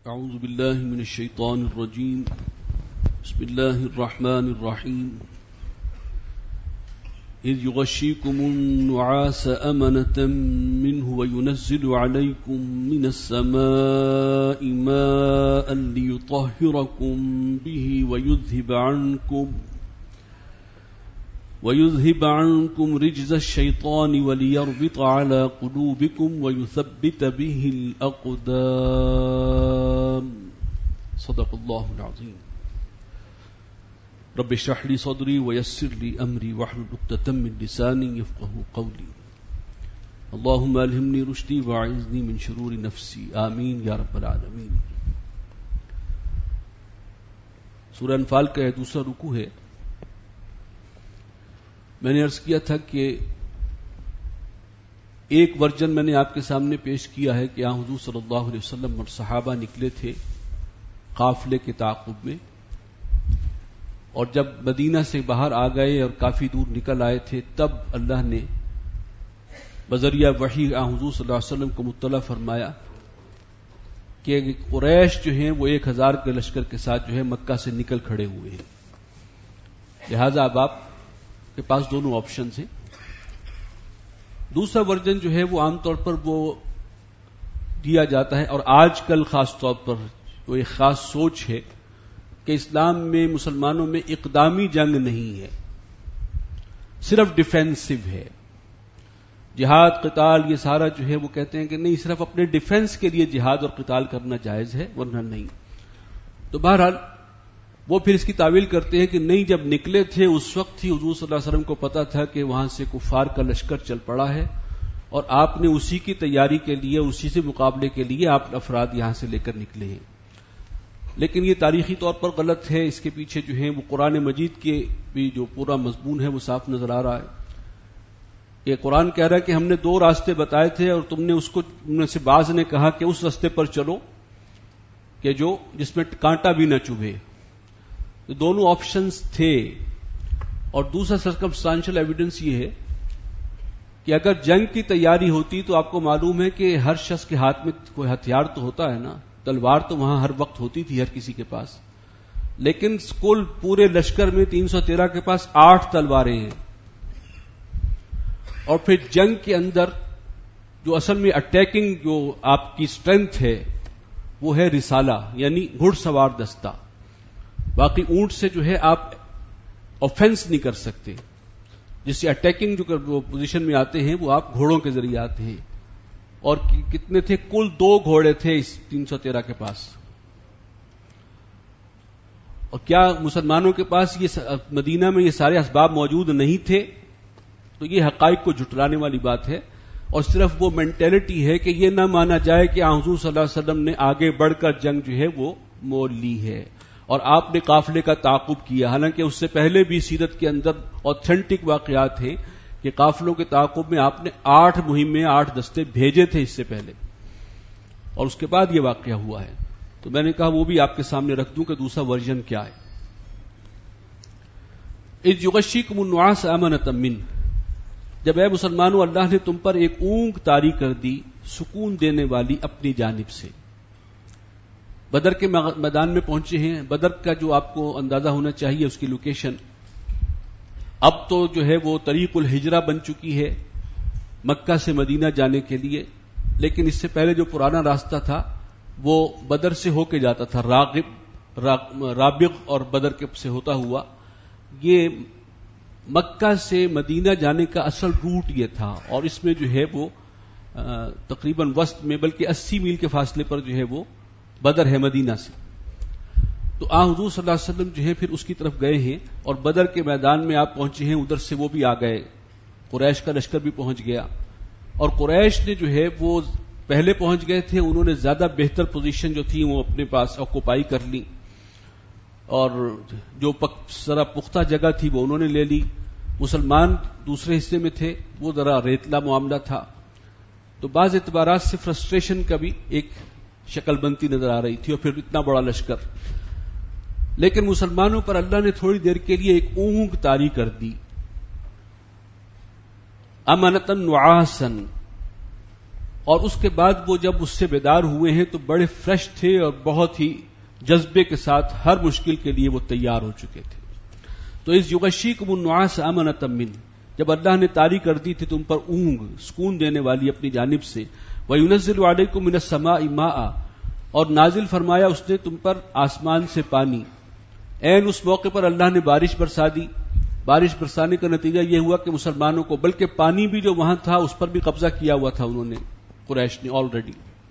اعوذ باللہ من الشیطان الرجیم بسم اللہ الرحمن الرحیم اذ یغشیکم النعاس امنة منه وینزل علیکم من السماء ماء لیطہرکم به ويذهب عنكم رجز الشيطان وليربط على قلوبكم ويثبت به الأقدام صدق الله العظيم رب اشرح لي صدري ويسر لي أمري واحلل عقدة من لساني يفقهوا قولي اللهم ألهمني رشدي وأعذني من شرور نفسي آمين يا رب العالمين. سورہ انفال کا دوسرا رکوع ہے. میں نے عرض کیا تھا کہ ایک ورژن میں نے آپ کے سامنے پیش کیا ہے کہ حضور صلی اللہ علیہ وسلم اور صحابہ نکلے تھے قافلے کے تعاقب میں، اور جب مدینہ سے باہر آ گئے اور کافی دور نکل آئے تھے تب اللہ نے بذریعہ وحی حضور صلی اللہ علیہ وسلم کو مطلع فرمایا کہ قریش جو ہیں وہ 1000 کے لشکر کے ساتھ جو ہے مکہ سے نکل کھڑے ہوئے ہیں، لہذا اب آپ کے پاس دونوں آپشنز ہیں. دوسرا ورژن جو ہے وہ عام طور پر وہ دیا جاتا ہے، اور آج کل خاص طور پر وہ ایک خاص سوچ ہے کہ اسلام میں مسلمانوں میں اقدامی جنگ نہیں ہے، صرف ڈیفینسو ہے. جہاد قتال یہ سارا جو ہے وہ کہتے ہیں کہ نہیں، صرف اپنے ڈیفنس کے لیے جہاد اور قتال کرنا جائز ہے ورنہ نہیں. تو بہرحال وہ پھر اس کی تعویل کرتے ہیں کہ نہیں، جب نکلے تھے اس وقت ہی حضور صلی اللہ علیہ وسلم کو پتا تھا کہ وہاں سے کفار کا لشکر چل پڑا ہے، اور آپ نے اسی کی تیاری کے لیے، اسی سے مقابلے کے لیے آپ افراد یہاں سے لے کر نکلے ہیں. لیکن یہ تاریخی طور پر غلط ہے. اس کے پیچھے جو ہے وہ قرآن مجید کے بھی جو پورا مضمون ہے وہ صاف نظر آ رہا ہے. یہ قرآن کہہ رہا ہے کہ ہم نے 2 راستے بتائے تھے اور تم نے اس کو، ان میں سے بعض نے کہا کہ اس راستے پر چلو کہ جس میں کانٹا بھی نہ چبھے. تو دونوں آپشنز تھے. اور دوسرا سرکمسٹانشل ایویڈنس یہ ہے کہ اگر جنگ کی تیاری ہوتی تو آپ کو معلوم ہے کہ ہر شخص کے ہاتھ میں کوئی ہتھیار تو ہوتا ہے نا، تلوار تو وہاں ہر وقت ہوتی تھی ہر کسی کے پاس، لیکن کل پورے لشکر میں 313 کے پاس 8 تلواریں ہیں. اور پھر جنگ کے اندر جو اصل میں اٹیکنگ جو آپ کی اسٹرینتھ ہے وہ ہے رسالہ، یعنی گھڑ سوار دستہ. باقی اونٹ سے جو ہے آپ آفینس نہیں کر سکتے. جس سے اٹیکنگ جو پوزیشن میں آتے ہیں وہ آپ گھوڑوں کے ذریعے آتے ہیں. اور کتنے تھے؟ کل 2 گھوڑے تھے اس 313 کے پاس. اور کیا مسلمانوں کے پاس یہ مدینہ میں یہ سارے اسباب موجود نہیں تھے؟ تو یہ حقائق کو جھٹلانے والی بات ہے. اور صرف وہ مینٹلٹی ہے کہ یہ نہ مانا جائے کہ حضور صلی اللہ علیہ وسلم نے آگے بڑھ کر جنگ جو ہے وہ مول لی ہے اور آپ نے قافلے کا تعاقب کیا. حالانکہ اس سے پہلے بھی سیرت کے اندر اوتھینٹک واقعات ہیں کہ قافلوں کے تعاقب میں آپ نے 8 مہمیں 8 دستے بھیجے تھے اس سے پہلے، اور اس کے بعد یہ واقعہ ہوا ہے. تو میں نے کہا وہ بھی آپ کے سامنے رکھ دوں کہ دوسرا ورژن کیا ہے. اذ یغشیکم النعاس امنۃ منہ، جب اے مسلمانوں اللہ نے تم پر ایک اونگ طاری کر دی سکون دینے والی اپنی جانب سے. بدر کے میدان میں پہنچے ہیں. بدر کا جو آپ کو اندازہ ہونا چاہیے اس کی لوکیشن، اب تو جو ہے وہ طریق الہجرہ بن چکی ہے مکہ سے مدینہ جانے کے لیے، لیکن اس سے پہلے جو پرانا راستہ تھا وہ بدر سے ہو کے جاتا تھا، رابغ اور بدر کے سے ہوتا ہوا. یہ مکہ سے مدینہ جانے کا اصل روٹ یہ تھا، اور اس میں جو ہے وہ تقریباً وسط میں بلکہ 80 میل کے فاصلے پر جو ہے وہ بدر ہے مدینہ سے. تو حضور صلی اللہ علیہ وسلم جو ہے پھر اس کی طرف گئے ہیں، اور بدر کے میدان میں آپ پہنچے ہیں. ادھر سے وہ بھی آ گئے، قریش کا لشکر بھی پہنچ گیا. اور قریش نے جو ہے وہ پہلے پہنچ گئے تھے، انہوں نے زیادہ بہتر پوزیشن جو تھی وہ اپنے پاس آکوپائی کر لی، اور جو ذرا پختہ جگہ تھی وہ انہوں نے لے لی. مسلمان دوسرے حصے میں تھے، وہ ذرا ریتلا معاملہ تھا. تو بعض اعتبارات سے فرسٹریشن کا بھی ایک شکل بنتی نظر آ رہی تھی، اور پھر اتنا بڑا لشکر. لیکن مسلمانوں پر اللہ نے تھوڑی دیر کے لیے ایک اونگ طاری کر دی. امنۃ نعاسا، اور اس کے بعد وہ جب اس سے بیدار ہوئے ہیں تو بڑے فریش تھے اور بہت ہی جذبے کے ساتھ ہر مشکل کے لیے وہ تیار ہو چکے تھے. تو اس یغشیکم النعاس امنۃ من، جب اللہ نے طاری کر دی تھی تم پر اونگ سکون دینے والی اپنی جانب سے، وَيُنَزِّلُ عَلَيْكُم مِّنَ السَّمَاءِ مَاءً، اور نازل فرمایا اس نے تم پر آسمان سے پانی. عین اس موقع پر اللہ نے بارش برسا دی. بارش برسانے کا نتیجہ یہ ہوا کہ مسلمانوں کو، بلکہ پانی بھی جو وہاں تھا اس پر بھی قبضہ کیا ہوا تھا انہوں نے، قریش نے آلریڈی،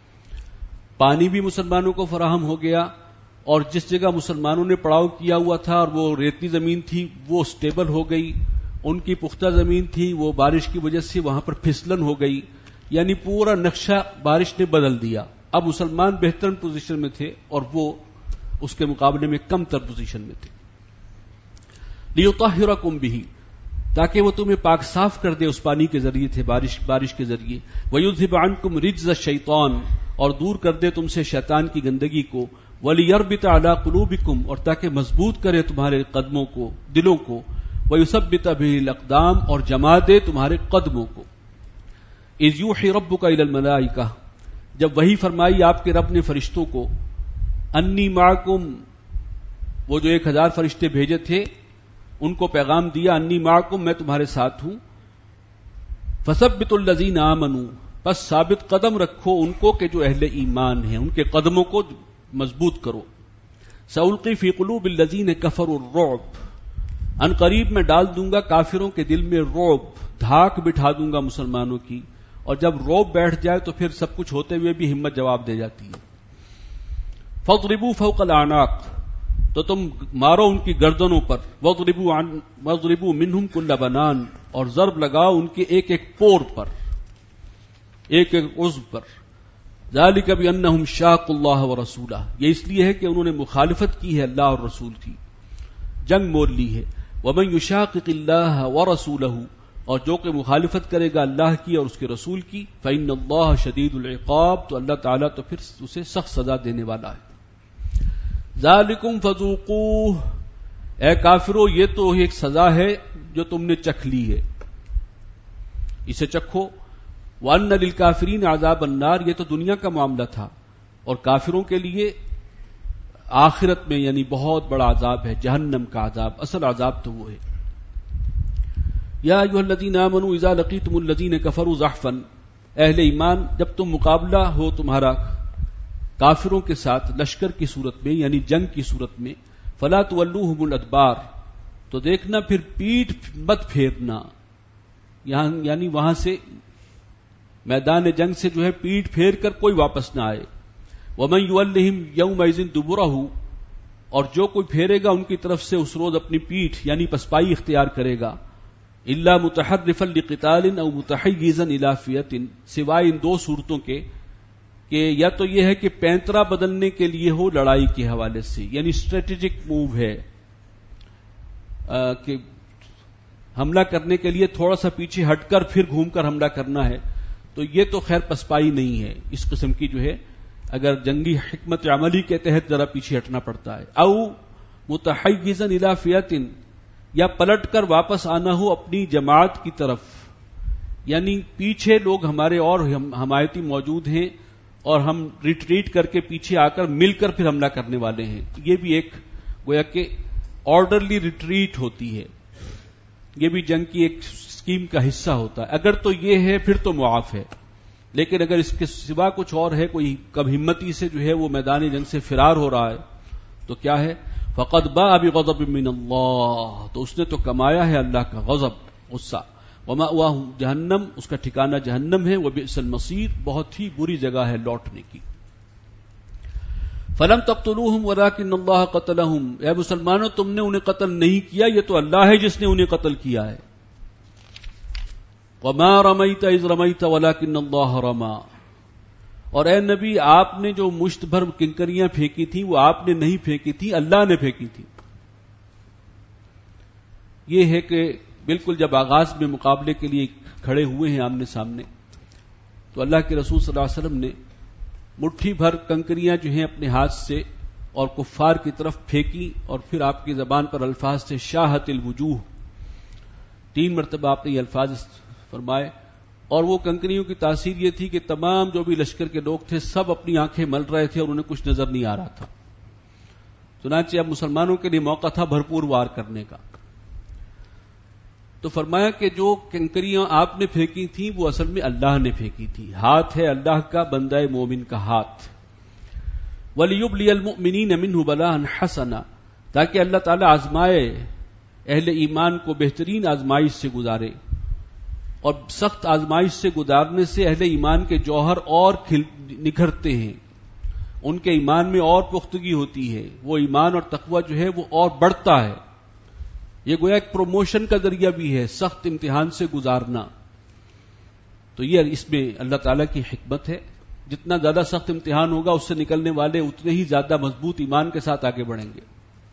پانی بھی مسلمانوں کو فراہم ہو گیا. اور جس جگہ مسلمانوں نے پڑاؤ کیا ہوا تھا اور وہ ریتلی زمین تھی وہ سٹیبل ہو گئی، ان کی پختہ زمین تھی وہ بارش کی وجہ سے وہاں پر پھسلن ہو گئی، یعنی پورا نقشہ بارش نے بدل دیا. اب مسلمان بہترین پوزیشن میں تھے اور وہ اس کے مقابلے میں کم تر پوزیشن میں تھے. لِيُطَهِّرَكُمْ بِهِ، تاکہ وہ تمہیں پاک صاف کر دے اس پانی کے ذریعے تھے، بارش کے ذریعے. وَيُذْهِبْ عَنْكُمْ رِجْزَ الشَّيْطَانِ، اور دور کر دے تم سے شیطان کی گندگی کو. وَلِيَرْبِطَ عَلَىٰ قُلُوبِكُمْ، اور تاکہ مضبوط کرے تمہارے قدموں کو، دلوں کو. وَيُثَبِّتَ بِهِ الْأَقْدَامَ، اور جما دے تمہارے قدموں کو. اِذْ يُوحِي رَبُّكَ إِلَى الْمَلَائِكَةِ، جب وحی فرمائی آپ کے رب نے فرشتوں کو. انی معکم، وہ جو 1000 فرشتے بھیجے تھے ان کو پیغام دیا، انی معکم، میں تمہارے ساتھ ہوں. فثبتوا الذین آمنوا، پس ثابت قدم رکھو ان کو کہ جو اہل ایمان ہیں، ان کے قدموں کو مضبوط کرو. سألقی فی قلوب الذین کفروا الرعب، ان قریب میں ڈال دوں گا کافروں کے دل میں رعب، دھاک بٹھا دوں گا مسلمانوں کی. اور جب رعب بیٹھ جائے تو پھر سب کچھ ہوتے ہوئے بھی ہمت جواب دے جاتی ہے. فاضربوا فوق الاعناق، تو تم مارو ان کی گردنوں پر. واضربوا منہم کل بنان، اور ضرب لگاؤ ان کے ایک ایک پور پر، ایک ایک عضو پر. ذالک بانہم شاقوا اللہ ورسولہ، یہ اس لیے ہے کہ انہوں نے مخالفت کی ہے اللہ اور رسول کی، جنگ مول لی ہے. ومن یشاقق اللہ ورسولہ، اور جو کہ مخالفت کرے گا اللہ کی اور اس کے رسول کی، فإن اللہ شدید العقاب، تو اللہ تعالیٰ تو پھر اسے سخت سزا دینے والا ہے. ذالکم فذوقوہ، اے کافرو یہ تو ایک سزا ہے جو تم نے چکھ لی ہے، اسے چکھو. وَأَنَّ لِلْكَافِرِينَ عَذَابَ النَّارِ، یہ تو دنیا کا معاملہ تھا، اور کافروں کے لیے آخرت میں یعنی بہت بڑا عذاب ہے، جہنم کا عذاب، اصل عذاب تو وہ ہے. یا ایھا الذین آمنوا اذا لقیتم الذین کفروا زحفا، اہل ایمان جب تم مقابلہ ہو تمہارا کافروں کے ساتھ لشکر کی صورت میں یعنی جنگ کی صورت میں، فلا تولوہم الادبار، تو دیکھنا پھر پیٹھ مت پھیرنا، یعنی وہاں سے میدان جنگ سے جو ہے پیٹھ پھیر کر کوئی واپس نہ آئے. ومن یولہم یومئذ دبرہ، اور جو کوئی پھیرے گا ان کی طرف سے اس روز اپنی پیٹھ یعنی پسپائی اختیار کرے گا. الا متحرفا لقتال او متحیزا الی فئۃ، سوائے ان دو صورتوں کے کہ یا تو یہ ہے کہ پینترا بدلنے کے لیے ہو لڑائی کے حوالے سے، یعنی اسٹریٹجک موو ہے کہ حملہ کرنے کے لیے تھوڑا سا پیچھے ہٹ کر پھر گھوم کر حملہ کرنا ہے، تو یہ تو خیر پسپائی نہیں ہے، اس قسم کی جو ہے اگر جنگی حکمت عملی کے تحت ذرا پیچھے ہٹنا پڑتا ہے. او متحیزا الی فئۃ، یا پلٹ کر واپس آنا ہو اپنی جماعت کی طرف، یعنی پیچھے لوگ ہمارے اور حمایتی موجود ہیں اور ہم ریٹریٹ کر کے پیچھے آ کر مل کر پھر حملہ کرنے والے ہیں. یہ بھی ایک گویا کہ آرڈرلی ریٹریٹ ہوتی ہے، یہ بھی جنگ کی ایک اسکیم کا حصہ ہوتا ہے. اگر تو یہ ہے پھر تو معاف ہے، لیکن اگر اس کے سوا کچھ اور ہے، کوئی کم ہمتی سے جو ہے وہ میدان جنگ سے فرار ہو رہا ہے، تو کیا ہے؟ فقد باء بغضب من اللہ، تو اس نے تو کمایا ہے اللہ کا غضب، غصہ. ومأواہ جہنم، اس کا ٹھکانہ جہنم ہے. وبئس المصیر، بہت ہی بری جگہ ہے لوٹنے کی. فلم تقتلوہم ولکن اللہ قتلہم، اے مسلمانوں تم نے انہیں قتل نہیں کیا، یہ تو اللہ ہے جس نے انہیں قتل کیا ہے. وما رمیت اذ رمیت ولکن اللہ رمی، اور اے نبی آپ نے جو مشت بھر کنکریاں پھینکی تھیں وہ آپ نے نہیں پھینکی تھی، اللہ نے پھینکی تھی. یہ ہے کہ بالکل جب آغاز میں مقابلے کے لیے کھڑے ہوئے ہیں آمنے سامنے، تو اللہ کے رسول صلی اللہ علیہ وسلم نے مٹھی بھر کنکریاں جو ہیں اپنے ہاتھ سے اور کفار کی طرف پھینکی، اور پھر آپ کی زبان پر الفاظ سے شاہت الوجوہ، 3 مرتبہ آپ نے یہ الفاظ فرمائے، اور وہ کنکریوں کی تاثیر یہ تھی کہ تمام جو بھی لشکر کے لوگ تھے سب اپنی آنکھیں مل رہے تھے اور انہیں کچھ نظر نہیں آ رہا تھا. چنانچہ اب مسلمانوں کے لیے موقع تھا بھرپور وار کرنے کا. تو فرمایا کہ جو کنکریاں آپ نے پھینکی تھیں وہ اصل میں اللہ نے پھینکی تھی. ہاتھ ہے اللہ کا، بندہ مومن کا ہاتھ. وَلِيُبْلِيَ الْمُؤْمِنِينَ مِنْهُ بَلَاءً حَسَنًا، تاکہ اللہ تعالیٰ آزمائے اہل ایمان کو بہترین آزمائش سے گزارے. اور سخت آزمائش سے گزارنے سے اہل ایمان کے جوہر اور نکھرتے ہیں، ان کے ایمان میں اور پختگی ہوتی ہے، وہ ایمان اور تقوی جو ہے وہ اور بڑھتا ہے. یہ گویا ایک پروموشن کا ذریعہ بھی ہے سخت امتحان سے گزارنا. تو یہ اس میں اللہ تعالیٰ کی حکمت ہے. جتنا زیادہ سخت امتحان ہوگا اس سے نکلنے والے اتنے ہی زیادہ مضبوط ایمان کے ساتھ آگے بڑھیں گے.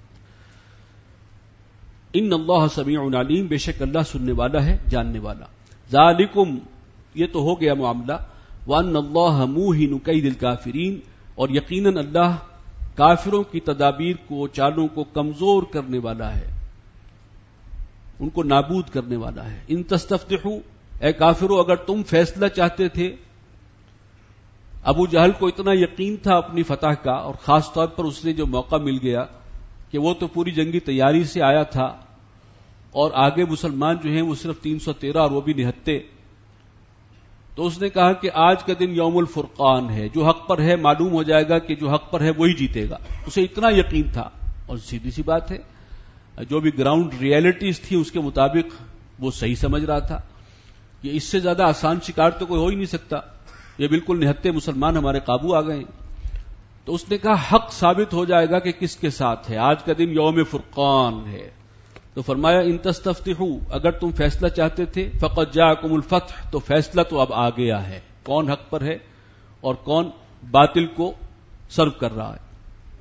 ان اللہ سمیع علیم، بے شک اللہ سننے والا ہے، جاننے والا. ذالکم، یہ تو ہو گیا معاملہ. وان اللہ موہن کید الکافرین، اور یقیناً اللہ کافروں کی تدابیر کو، چالوں کو کمزور کرنے والا ہے، ان کو نابود کرنے والا ہے. ان تستفتحوا، اے کافرو اگر تم فیصلہ چاہتے تھے. ابو جہل کو اتنا یقین تھا اپنی فتح کا، اور خاص طور پر اس نے جو موقع مل گیا کہ وہ تو پوری جنگی تیاری سے آیا تھا، اور آگے مسلمان جو ہیں وہ صرف 313 اور وہ بھی نہتے. تو اس نے کہا کہ آج کا دن یوم الفرقان ہے، جو حق پر ہے معلوم ہو جائے گا کہ جو حق پر ہے وہی جیتے گا. اسے اتنا یقین تھا. اور سیدھی سی بات ہے، جو بھی گراؤنڈ ریئلٹیز تھی اس کے مطابق وہ صحیح سمجھ رہا تھا. یہ اس سے زیادہ آسان شکار تو کوئی ہو ہی نہیں سکتا. یہ بالکل نہتے مسلمان ہمارے قابو آ گئے. تو اس نے کہا حق ثابت ہو جائے گا کہ کس کے ساتھ ہے، آج کا دن یوم فرقان ہے. تو فرمایا ان تستفتحوا، اگر تم فیصلہ چاہتے تھے، فقد جاءکم الفتح، تو فیصلہ تو اب آ گیا ہے، کون حق پر ہے اور کون باطل کو سرو کر رہا ہے.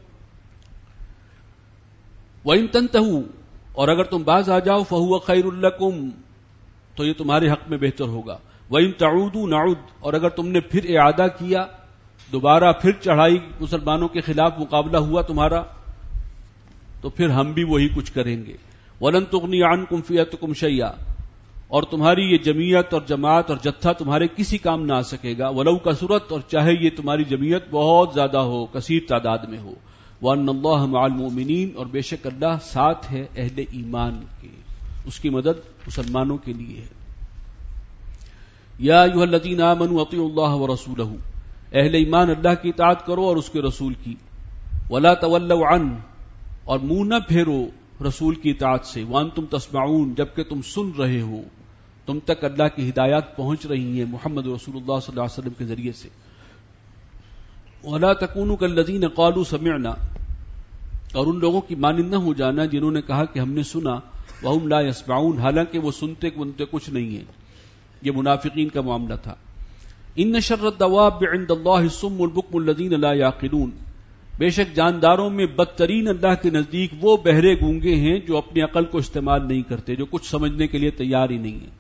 وَإِن تَنْتَهُوا، اور اگر تم باز آ جاؤ، فَهُوَ خَيْرٌ لَكُمْ، تو یہ تمہارے حق میں بہتر ہوگا. وَإِن تَعُودُوا نَعُدْ، اور اگر تم نے پھر اعادہ کیا، دوبارہ پھر چڑھائی، مسلمانوں کے خلاف مقابلہ ہوا تمہارا، تو پھر ہم بھی وہی کچھ کریں گے. وَلَن تُغْنِيَ عَنْكُمْ فِئَتُكُمْ شَيْئًا، اور تمہاری یہ جمعیت اور جماعت اور جتھا تمہارے کسی کام نہ آ سکے گا. وَلَوْ کَثُرَتْ، اور چاہے یہ تمہاری جمعیت بہت زیادہ ہو، کثیر تعداد میں ہو. وَأَنَّ اللَّهَ مَعَ الْمُؤْمِنِينَ، اور بے شک اللہ ساتھ ہے اہل ایمان کے، اس کی مدد مسلمانوں کے لیے ہے. یا ایھا الذین آمنوا اطیعوا اللہ ورسولہ، اہل ایمان اللہ کی اطاعت کرو اور اس کے رسول کی. ولا تولوا عنہ، اور منہ نہ پھیرو رسول کی اطاعت سے. وانتم تسمعون، جبکہ تم سن رہے ہو، تم تک اللہ کی ہدایات پہنچ رہی ہیں محمد رسول اللہ صلی اللہ علیہ وسلم کے ذریعے سے. ولا تکونوا کالذین قالوا سمعنا، اور ان لوگوں کی مانند نہ ہو جانا جنہوں نے کہا کہ ہم نے سنا، وہم لا یسمعون، حالانکہ وہ سنتے کچھ نہیں ہیں. یہ منافقین کا معاملہ تھا. ان شر الدواب عند اللہ الصم البکم الذین لا یعقلون، بے شک جانداروں میں بدترین اللہ کے نزدیک وہ بہرے گونگے ہیں جو اپنی عقل کو استعمال نہیں کرتے، جو کچھ سمجھنے کے لیے تیار ہی نہیں ہیں.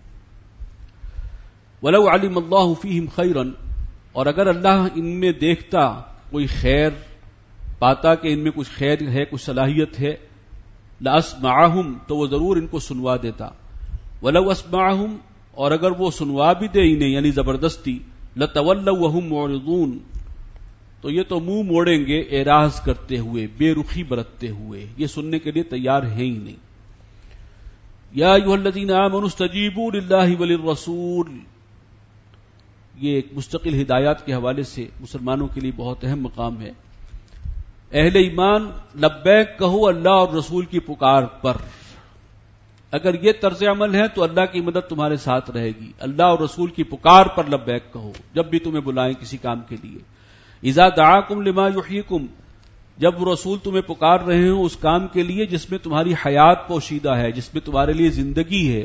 ولو علم اللہ فیہم خیرا، اور اگر اللہ ان میں دیکھتا کوئی خیر، پاتا کہ ان میں کچھ خیر ہے، کچھ صلاحیت ہے، لاسمعہم، تو وہ ضرور ان کو سنوا دیتا. ولو اسمعہم، اور اگر وہ سنوا بھی دے انہیں یعنی زبردستی، لتولوا وہم معرضون، تو یہ تو منہ موڑیں گے اعراض کرتے ہوئے، بے رخی برتتے ہوئے، یہ سننے کے لیے تیار ہیں ہی نہیں. یا ایھا الذین آمنوا استجیبوا للہ وللرسول، یہ ایک مستقل ہدایات کے حوالے سے مسلمانوں کے لیے بہت اہم مقام ہے. اہل ایمان لبیک کہو اللہ اور رسول کی پکار پر. اگر یہ طرز عمل ہے تو اللہ کی مدد تمہارے ساتھ رہے گی. اللہ اور رسول کی پکار پر لبیک کہو جب بھی تمہیں بلائیں کسی کام کے لیے. اذا دعاکم لما یحییکم، جب رسول تمہیں پکار رہے ہوں اس کام کے لیے جس میں تمہاری حیات پوشیدہ ہے، جس میں تمہارے لیے زندگی ہے.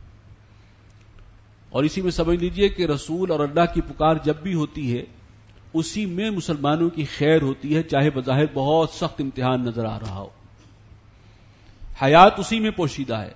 اور اسی میں سمجھ لیجئے کہ رسول اور اللہ کی پکار جب بھی ہوتی ہے اسی میں مسلمانوں کی خیر ہوتی ہے، چاہے بظاہر بہت سخت امتحان نظر آ رہا ہو. حیات اسی میں پوشیدہ ہے.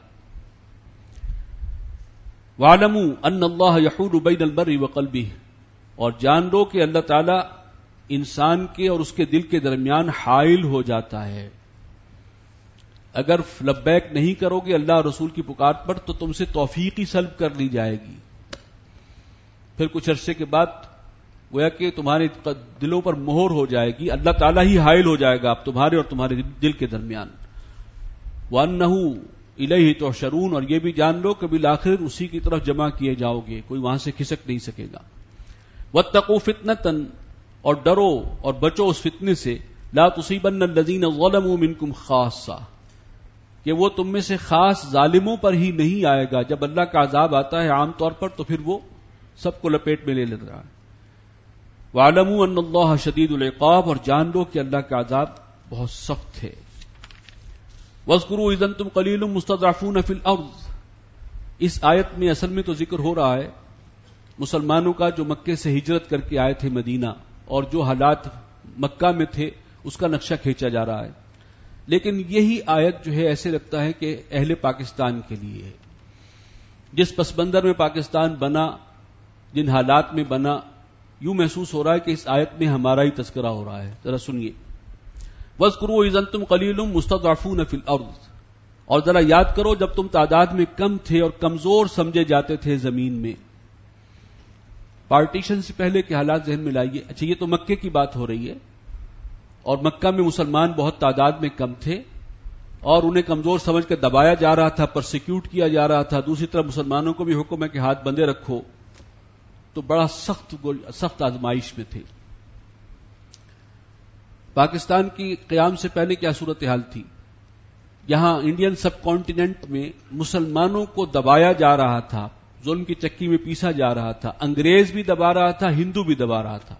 وَاعْلَمُوا أَنَّ اللَّهَ يَحُولُ بَيْنَ الْمَرْءِ وَقَلْبِهِ، اور جان لو کہ اللہ تعالی انسان کے اور اس کے دل کے درمیان حائل ہو جاتا ہے. اگر لبیک نہیں کرو گے اللہ اور رسول کی پکار پر تو تم سے توفیق ہی سلب کر لی جائے گی. پھر کچھ عرصے کے بعد گویا کہ تمہارے دلوں پر مہر ہو جائے گی، اللہ تعالیٰ ہی حائل ہو جائے گا اب تمہارے اور تمہارے دل کے درمیان. وَأَنَّهُ إِلَيْهِ تُحْشَرُونَ، اور یہ بھی جان لو کہ بالآخر اسی کی طرف جمع کیے جاؤ گے، کوئی وہاں سے کھسک نہیں سکے گا. وَاتَّقُوا فِتْنَةً، اور ڈرو اور بچو اس فتنے سے، لَا تُصِيبَنَّ الَّذِينَ ظَلَمُوا مِنْكُمْ خَاصَّةً، کہ وہ تم میں سے خاص ظالموں پر ہی نہیں آئے گا. جب اللہ کا عذاب آتا ہے عام طور پر تو پھر وہ سب کو لپیٹ میں لے لیتا ہے. وَاعْلَمُوا أَنَّ اللَّهَ شَدِيدُ الْعِقَابِ، اور جان لو کہ اللہ کا عذاب بہت سخت ہے. وَاذْكُرُوا إِذْ أَنْتُمْ قَلِيلٌ مُسْتَضْعَفُونَ فِي الْأَرْضِ، اس آیت میں اصل میں تو ذکر ہو رہا ہے مسلمانوں کا جو مکے سے ہجرت کر کے آئے تھے مدینہ، اور جو حالات مکہ میں تھے اس کا نقشہ کھینچا جا رہا ہے. لیکن یہی آیت جو ہے ایسے لگتا ہے کہ اہل پاکستان کے لیے ہے. جس پس منظر میں پاکستان بنا، جن حالات میں بنا، یوں محسوس ہو رہا ہے کہ اس آیت میں ہمارا ہی تذکرہ ہو رہا ہے. ذرا سنیے. وَاذْكُرُوا إِذْ أَنْتُمْ قَلِيلٌ مُسْتَضْعَفُونَ فِي الْأَرْضِ، اور ذرا یاد کرو جب تم تعداد میں کم تھے اور کمزور سمجھے جاتے تھے زمین میں. پارٹیشن سے پہلے کے حالات ذہن میں لائیے. اچھا، یہ تو مکے کی بات ہو رہی ہے، اور مکہ میں مسلمان بہت تعداد میں کم تھے اور انہیں کمزور سمجھ کے دبایا جا رہا تھا، پرسیکیوٹ کیا جا رہا تھا. دوسری طرف مسلمانوں کو بھی حکم ہے کہ ہاتھ بندے رکھو، تو بڑا سخت آزمائش میں تھے. پاکستان کی قیام سے پہلے کیا صورتحال تھی؟ یہاں انڈین سب کانٹیننٹ میں مسلمانوں کو دبایا جا رہا تھا، ظلم کی چکی میں پیسا جا رہا تھا. انگریز بھی دبا رہا تھا، ہندو بھی دبا رہا تھا.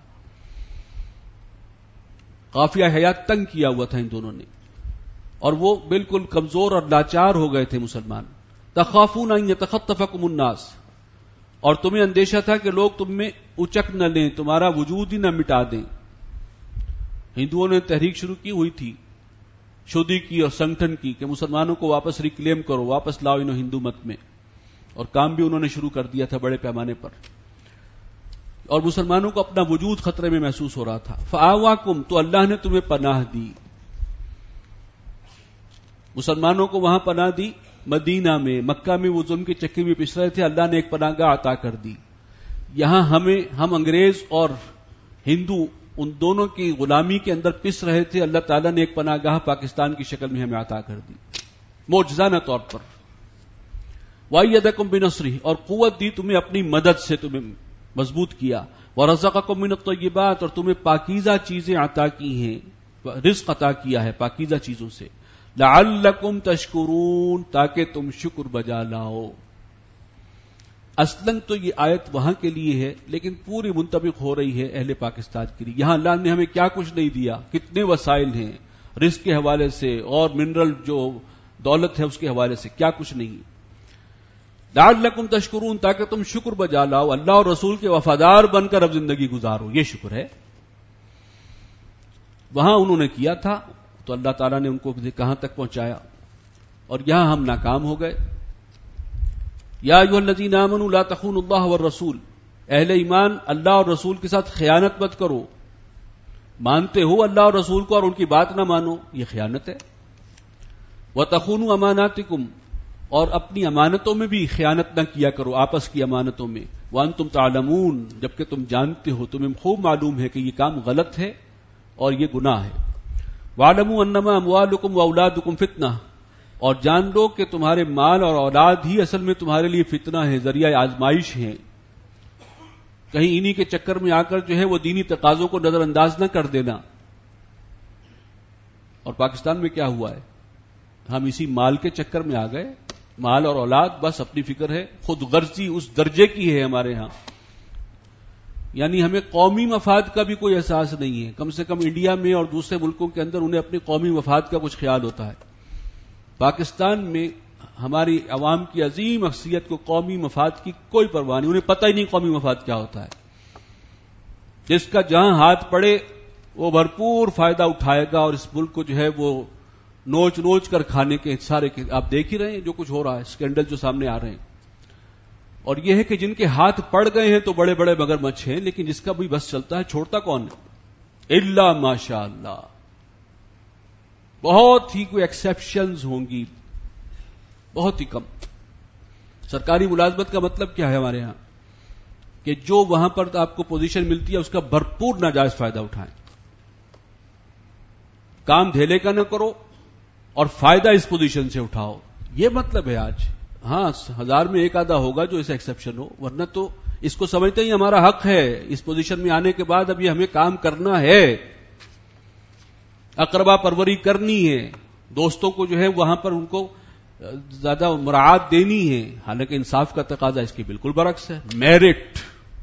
قافیہ حیات تنگ کیا ہوا تھا ان دونوں نے، اور وہ بالکل کمزور اور لاچار ہو گئے تھے مسلمان. تخافون ان یتخطفکم الناس، اور تمہیں اندیشہ تھا کہ لوگ تم میں اچک نہ لیں، تمہارا وجود ہی نہ مٹا دیں. ہندوؤں نے تحریک شروع کی ہوئی تھی، شودی کی اور سنگٹھن کی، کہ مسلمانوں کو واپس ریکلیم کرو، واپس لاؤ انہوں ہندو مت میں، اور کام بھی انہوں نے شروع کر دیا تھا بڑے پیمانے پر. اور مسلمانوں کو اپنا وجود خطرے میں محسوس ہو رہا تھا. فآواکم، تو اللہ نے تمہیں پناہ دی. مسلمانوں کو وہاں پناہ دی مدینہ میں. مکہ میں وہ ظلم کی چکی میں پس رہے تھے، اللہ نے ایک پناہ گاہ عطا کر دی. یہاں ہم انگریز اور ہندو ان دونوں کی غلامی کے اندر پس رہے تھے، اللہ تعالیٰ نے ایک پناہ گاہ پاکستان کی شکل میں ہمیں عطا کر دی معجزانہ طور پر. وَأَيَّدَكُم بِنَصْرِهِ، اور قوت دی تمہیں اپنی مدد سے، تمہیں مضبوط کیا. وَرَزَقَكُم مِّنَ الطَّيِّبَاتِ، اور تمہیں پاکیزہ چیزیں عطا کی ہیں، رزق عطا کیا ہے پاکیزہ چیزوں سے. لَعَلَّكُمْ تَشْكُرُونَ، تاکہ تم شکر بجا لاؤ. اصلاً تو یہ آیت وہاں کے لیے ہے، لیکن پوری منطبق ہو رہی ہے اہل پاکستان کے لیے. یہاں اللہ نے ہمیں کیا کچھ نہیں دیا، کتنے وسائل ہیں رزق کے حوالے سے اور منرل جو دولت ہے اس کے حوالے سے، کیا کچھ نہیں. لعلکم تشکرون، تاکہ تم شکر بجا لاؤ، اللہ اور رسول کے وفادار بن کر اب زندگی گزارو، یہ شکر ہے. وہاں انہوں نے کیا تھا تو اللہ تعالیٰ نے ان کو کہاں تک پہنچایا، اور یہاں ہم ناکام ہو گئے. یا ایھا الذین آمنوا لا تخونوا اللہ والرسول، اہل ایمان اللہ اور رسول کے ساتھ خیانت مت کرو. مانتے ہو اللہ اور رسول کو اور ان کی بات نہ مانو، یہ خیانت ہے. وتخونوا اماناتکم، اور اپنی امانتوں میں بھی خیانت نہ کیا کرو، آپس کی امانتوں میں. وانتم تعلمون، جبکہ تم جانتے ہو، تمہیں خوب معلوم ہے کہ یہ کام غلط ہے اور یہ گناہ ہے. واعلموا انما اموالکم واولادکم فتنہ، اور جان لو کہ تمہارے مال اور اولاد ہی اصل میں تمہارے لیے فتنہ ہے، ذریعہ آزمائش ہے. کہیں انہی کے چکر میں آ کر جو ہے وہ دینی تقاضوں کو نظر انداز نہ کر دینا. اور پاکستان میں کیا ہوا ہے، ہم اسی مال کے چکر میں آ گئے. مال اور اولاد، بس اپنی فکر ہے، خود غرضی اس درجے کی ہے ہمارے ہاں. یعنی ہمیں قومی مفاد کا بھی کوئی احساس نہیں ہے. کم سے کم انڈیا میں اور دوسرے ملکوں کے اندر انہیں اپنی قومی مفاد کا کچھ خیال ہوتا ہے. پاکستان میں ہماری عوام کی عظیم اکثریت کو قومی مفاد کی کوئی پرواہ نہیں، انہیں پتہ ہی نہیں قومی مفاد کیا ہوتا ہے. جس کا جہاں ہاتھ پڑے وہ بھرپور فائدہ اٹھائے گا، اور اس ملک کو جو ہے وہ نوچ نوچ کر کھانے کے سارے کے آپ دیکھ ہی رہے ہیں جو کچھ ہو رہا ہے، اسکینڈل جو سامنے آ رہے ہیں. اور یہ ہے کہ جن کے ہاتھ پڑ گئے ہیں تو بڑے بڑے مگرمچھ ہیں، لیکن جس کا بھی بس چلتا ہے چھوڑتا کون ہے؟ الا ماشاء اللہ. بہت ہی کوئی ایکسیپشنز ہوں گی، بہت ہی کم. سرکاری ملازمت کا مطلب کیا ہے ہمارے ہاں؟ کہ جو وہاں پر آپ کو پوزیشن ملتی ہے اس کا بھرپور ناجائز فائدہ اٹھائیں. کام دھیلے کا نہ کرو اور فائدہ اس پوزیشن سے اٹھاؤ. یہ مطلب ہے آج. ہاں 1000 میں ایک آدھا ہوگا جو اسے ایکسیپشن ہو، ورنہ تو اس کو سمجھتے ہی ہمارا حق ہے. اس پوزیشن میں آنے کے بعد اب یہ ہمیں کام کرنا ہے، اقربا پروری کرنی ہے، دوستوں کو جو ہے وہاں پر ان کو زیادہ مراعات دینی ہے. حالانکہ انصاف کا تقاضا اس کے بالکل برعکس ہے. میرٹ،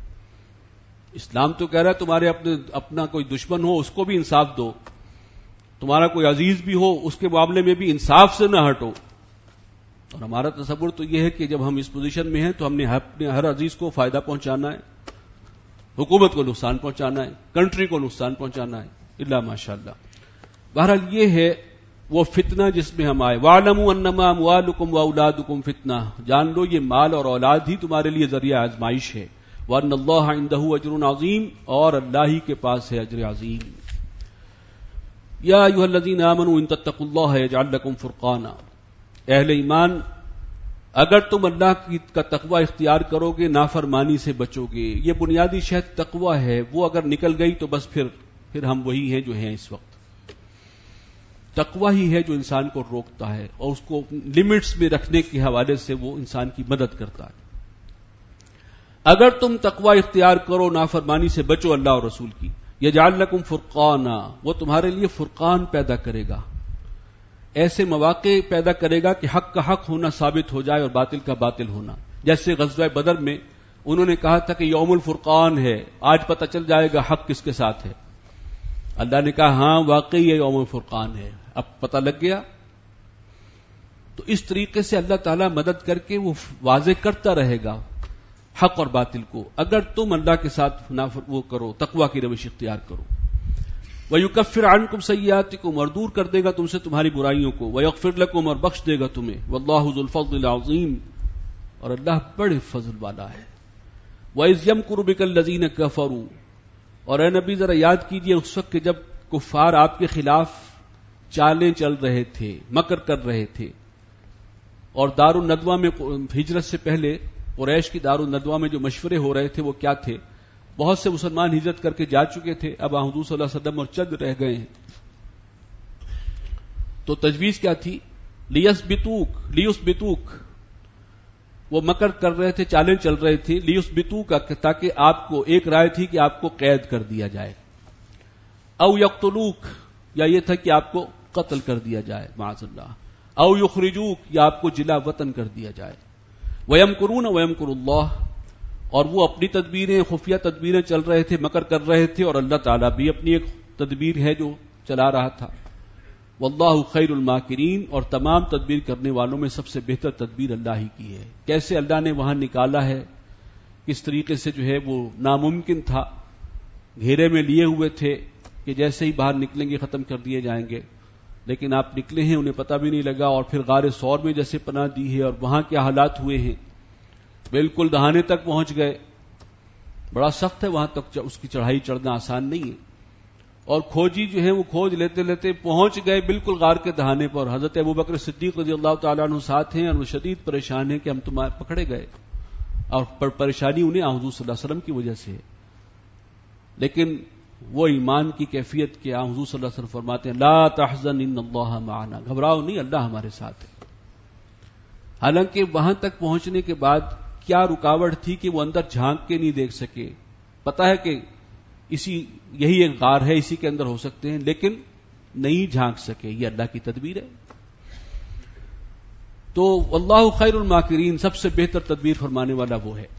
اسلام تو کہہ رہا ہے تمہارے اپنا کوئی دشمن ہو اس کو بھی انصاف دو، تمہارا کوئی عزیز بھی ہو اس کے معاملے میں بھی انصاف سے نہ ہٹو. اور ہمارا تصور تو یہ ہے کہ جب ہم اس پوزیشن میں ہیں تو ہم نے اپنے ہر عزیز کو فائدہ پہنچانا ہے، حکومت کو نقصان پہنچانا ہے، کنٹری کو نقصان پہنچانا ہے، الا ماشاءاللہ. بہرحال یہ ہے وہ فتنہ جس میں ہم آئے. وَاعْلَمُوا أَنَّمَا أَمْوَالُكُمْ وَأَوْلَادُكُمْ فِتْنَةٌ، جان لو یہ مال اور اولاد ہی تمہارے لیے ذریعہ آزمائش ہے. وَأَنَّ اللَّهَ عِندَهُ أَجْرٌ عَظِيمٌ، اور اللہ ہی کے پاس ہے اجر عظیم. یا ایھا الذین آمنوا ان تتقوا اللہ یجعل لکم فرقانا، اہل ایمان اگر تم اللہ کا تقوی اختیار کرو گے نافرمانی سے بچو گے. یہ بنیادی شرط تقوی ہے، وہ اگر نکل گئی تو بس پھر ہم وہی ہیں جو ہیں اس وقت. تقوی ہی ہے جو انسان کو روکتا ہے اور اس کو لمٹس میں رکھنے کے حوالے سے وہ انسان کی مدد کرتا ہے. اگر تم تقوی اختیار کرو نافرمانی سے بچو اللہ اور رسول کی. یجعل لکم فرقانا، وہ تمہارے لیے فرقان پیدا کرے گا، ایسے مواقع پیدا کرے گا کہ حق کا حق ہونا ثابت ہو جائے اور باطل کا باطل ہونا. جیسے غزوہ بدر میں انہوں نے کہا تھا کہ یوم الفرقان ہے، آج پتہ چل جائے گا حق کس کے ساتھ ہے. اللہ نے کہا ہاں واقعی یہ یوم الفرقان ہے، اب پتہ لگ گیا. تو اس طریقے سے اللہ تعالیٰ مدد کر کے وہ واضح کرتا رہے گا حق اور باطل کو، اگر تم اللہ کے ساتھ وہ کرو، تقوی کی روش اختیار کرو. وَيُكَفِّرْ عَنْكُمْ سَيِّئَاتِكُمْ، اور دور کر دے گا تم سے تمہاری برائیوں کو. وَيَغْفِرْ لَكُمْ، اور بخش دے گا تمہیں. وَاللَّهُ ذُو الْفَضْلِ الْعَظِيمِ، اور اللہ بڑے فضل والا ہے. وَإِذْ يَمْكُرُ بِكَ الَّذِينَ كَفَرُوا، اور اے نبی ذرا یاد کیجئے اس وقت کہ جب کفار آپ کے خلاف چالیں چل رہے تھے، مکر کر رہے تھے. اور دار الندوہ میں ہجرت سے پہلے قریش کی دار الندوہ میں جو مشورے ہو رہے تھے وہ کیا تھے؟ بہت سے مسلمان ہجرت کر کے جا چکے تھے، اب حضور صلی اللہ علیہ وسلم اور چند رہ گئے ہیں. تو تجویز کیا تھی؟ لیثبتوک، وہ مکر کر رہے تھے، چالیں چل رہے تھے. لیثبتوک، تاکہ آپ کو، ایک رائے تھی کہ آپ کو قید کر دیا جائے. او یقتلوک، یا یہ تھا کہ آپ کو قتل کر دیا جائے معاذ اللہ. او یخرجوک، یا آپ کو جلا وطن کر دیا جائے. وَيَمْكُرُونَ وَيَمْكُرُ اللَّهُ، اور وہ اپنی تدبیریں، خفیہ تدبیریں چل رہے تھے، مکر کر رہے تھے، اور اللہ تعالیٰ بھی اپنی ایک تدبیر ہے جو چلا رہا تھا. وَاللَّهُ خَيْرُ الْمَاكِرِينَ، اور تمام تدبیر کرنے والوں میں سب سے بہتر تدبیر اللہ ہی کی ہے. کیسے اللہ نے وہاں نکالا ہے، کس طریقے سے جو ہے وہ ناممکن تھا، گھیرے میں لیے ہوئے تھے کہ جیسے ہی باہر نکلیں گے ختم کر دیے جائیں گے، لیکن آپ نکلے ہیں انہیں پتہ بھی نہیں لگا. اور پھر غار ثور میں جیسے پناہ دی ہے، اور وہاں کیا حالات ہوئے ہیں، بالکل دہانے تک پہنچ گئے. بڑا سخت ہے وہاں تک، اس کی چڑھائی چڑھنا آسان نہیں ہے. اور کھوجی جو ہے وہ کھوج لیتے لیتے پہنچ گئے بالکل غار کے دہانے پر. حضرت ابوبکر صدیق رضی اللہ تعالیٰ عنہ ساتھ ہیں، اور وہ شدید پریشان ہیں کہ ہم تمہارے پکڑے گئے، اور پریشانی انہیں حضور صلی اللہ علیہ وسلم کی وجہ سے ہے. لیکن وہ ایمان کی کیفیت کہ حضور صلی اللہ علیہ وسلم فرماتے ہیں لا تحزن ان اللہ معنا، گھبراؤ نہیں، اللہ ہمارے ساتھ ہے. حالانکہ وہاں تک پہنچنے کے بعد کیا رکاوٹ تھی کہ وہ اندر جھانک کے نہیں دیکھ سکے. پتا ہے کہ یہی ایک غار ہے، اسی کے اندر ہو سکتے ہیں، لیکن نہیں جھانک سکے. یہ اللہ کی تدبیر ہے. تو واللہ خیر الماکرین، سب سے بہتر تدبیر فرمانے والا وہ ہے.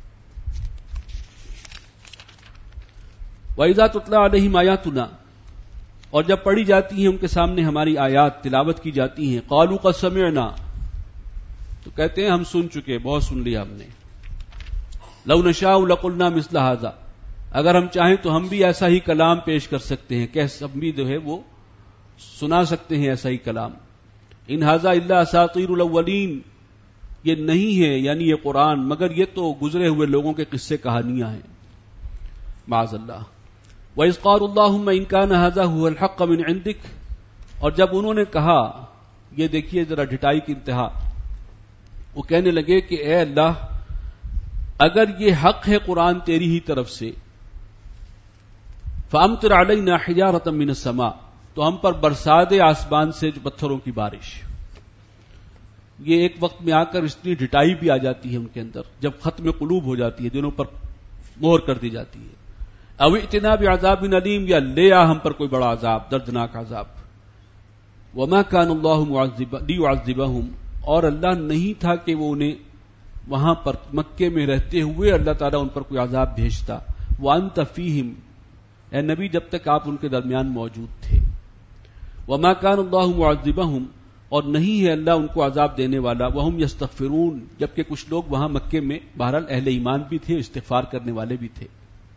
وَإِذَا تُتْلَىٰ عَلَيْهِمْ آيَاتُنَا، اور جب پڑھی جاتی ہیں ان کے سامنے ہماری آیات، تلاوت کی جاتی ہیں. قَالُوا قَدْ سَمِعْنَا، تو کہتے ہیں ہم سن چکے، بہت سن لیا ہم نے. لَوْ نَشَاءُ لَقُلْنَا مِثْلَ هَٰذَا، اگر ہم چاہیں تو ہم بھی ایسا ہی کلام پیش کر سکتے ہیں، کہ ہم بھی جو ہے وہ سنا سکتے ہیں ایسا ہی کلام. ان هَٰذَا إِلَّا أَسَاطِيرُ الْأَوَّلِينَ، یہ نہیں ہے یعنی یہ قرآن، مگر یہ تو گزرے ہوئے لوگوں کے قصے کہانیاں ہیں معاذ اللہ. وَإِذْ قَالُوا اللَّهُمَّ إِنْ كَانَ هَٰذَا هُوَ الْحَقَّ مِنْ عِنْدِكَ، اور جب انہوں نے کہا، یہ دیکھیے ذرا ڈٹائی کی انتہا، وہ کہنے لگے کہ اے اللہ اگر یہ حق ہے قرآن تیری ہی طرف سے، فَأَمْطِرْ عَلَيْنَا حِجَارَةً مِّنَ السَّمَاءِ، تو ہم پر برسا دے آسمان سے جو پتھروں کی بارش. یہ ایک وقت میں آ کر اتنی ڈٹائی بھی آ جاتی ہے ان کے اندر جب ختم قلوب ہو جاتی ہے، دلوں پر مہر کر دی جاتی ہے. او ائتنا بعذاب علیم، یا لے آ ہم پر کوئی بڑا عذاب، دردناک عذاب. وما كان الله ليعذبهم، اور اللہ نہیں تھا کہ وہ انہیں وہاں پر مکے میں رہتے ہوئے اللہ تعالیٰ ان پر کوئی عذاب بھیجتا. وانت فیہم، اے نبی جب تک آپ ان کے درمیان موجود تھے. وما كان الله معذبهم، اور نہیں ہے اللہ ان کو عذاب دینے والا. وہم یستغفرون، جبکہ کچھ لوگ وہاں مکے میں بہرحال اہل ایمان بھی تھے، استغفار کرنے والے بھی تھے.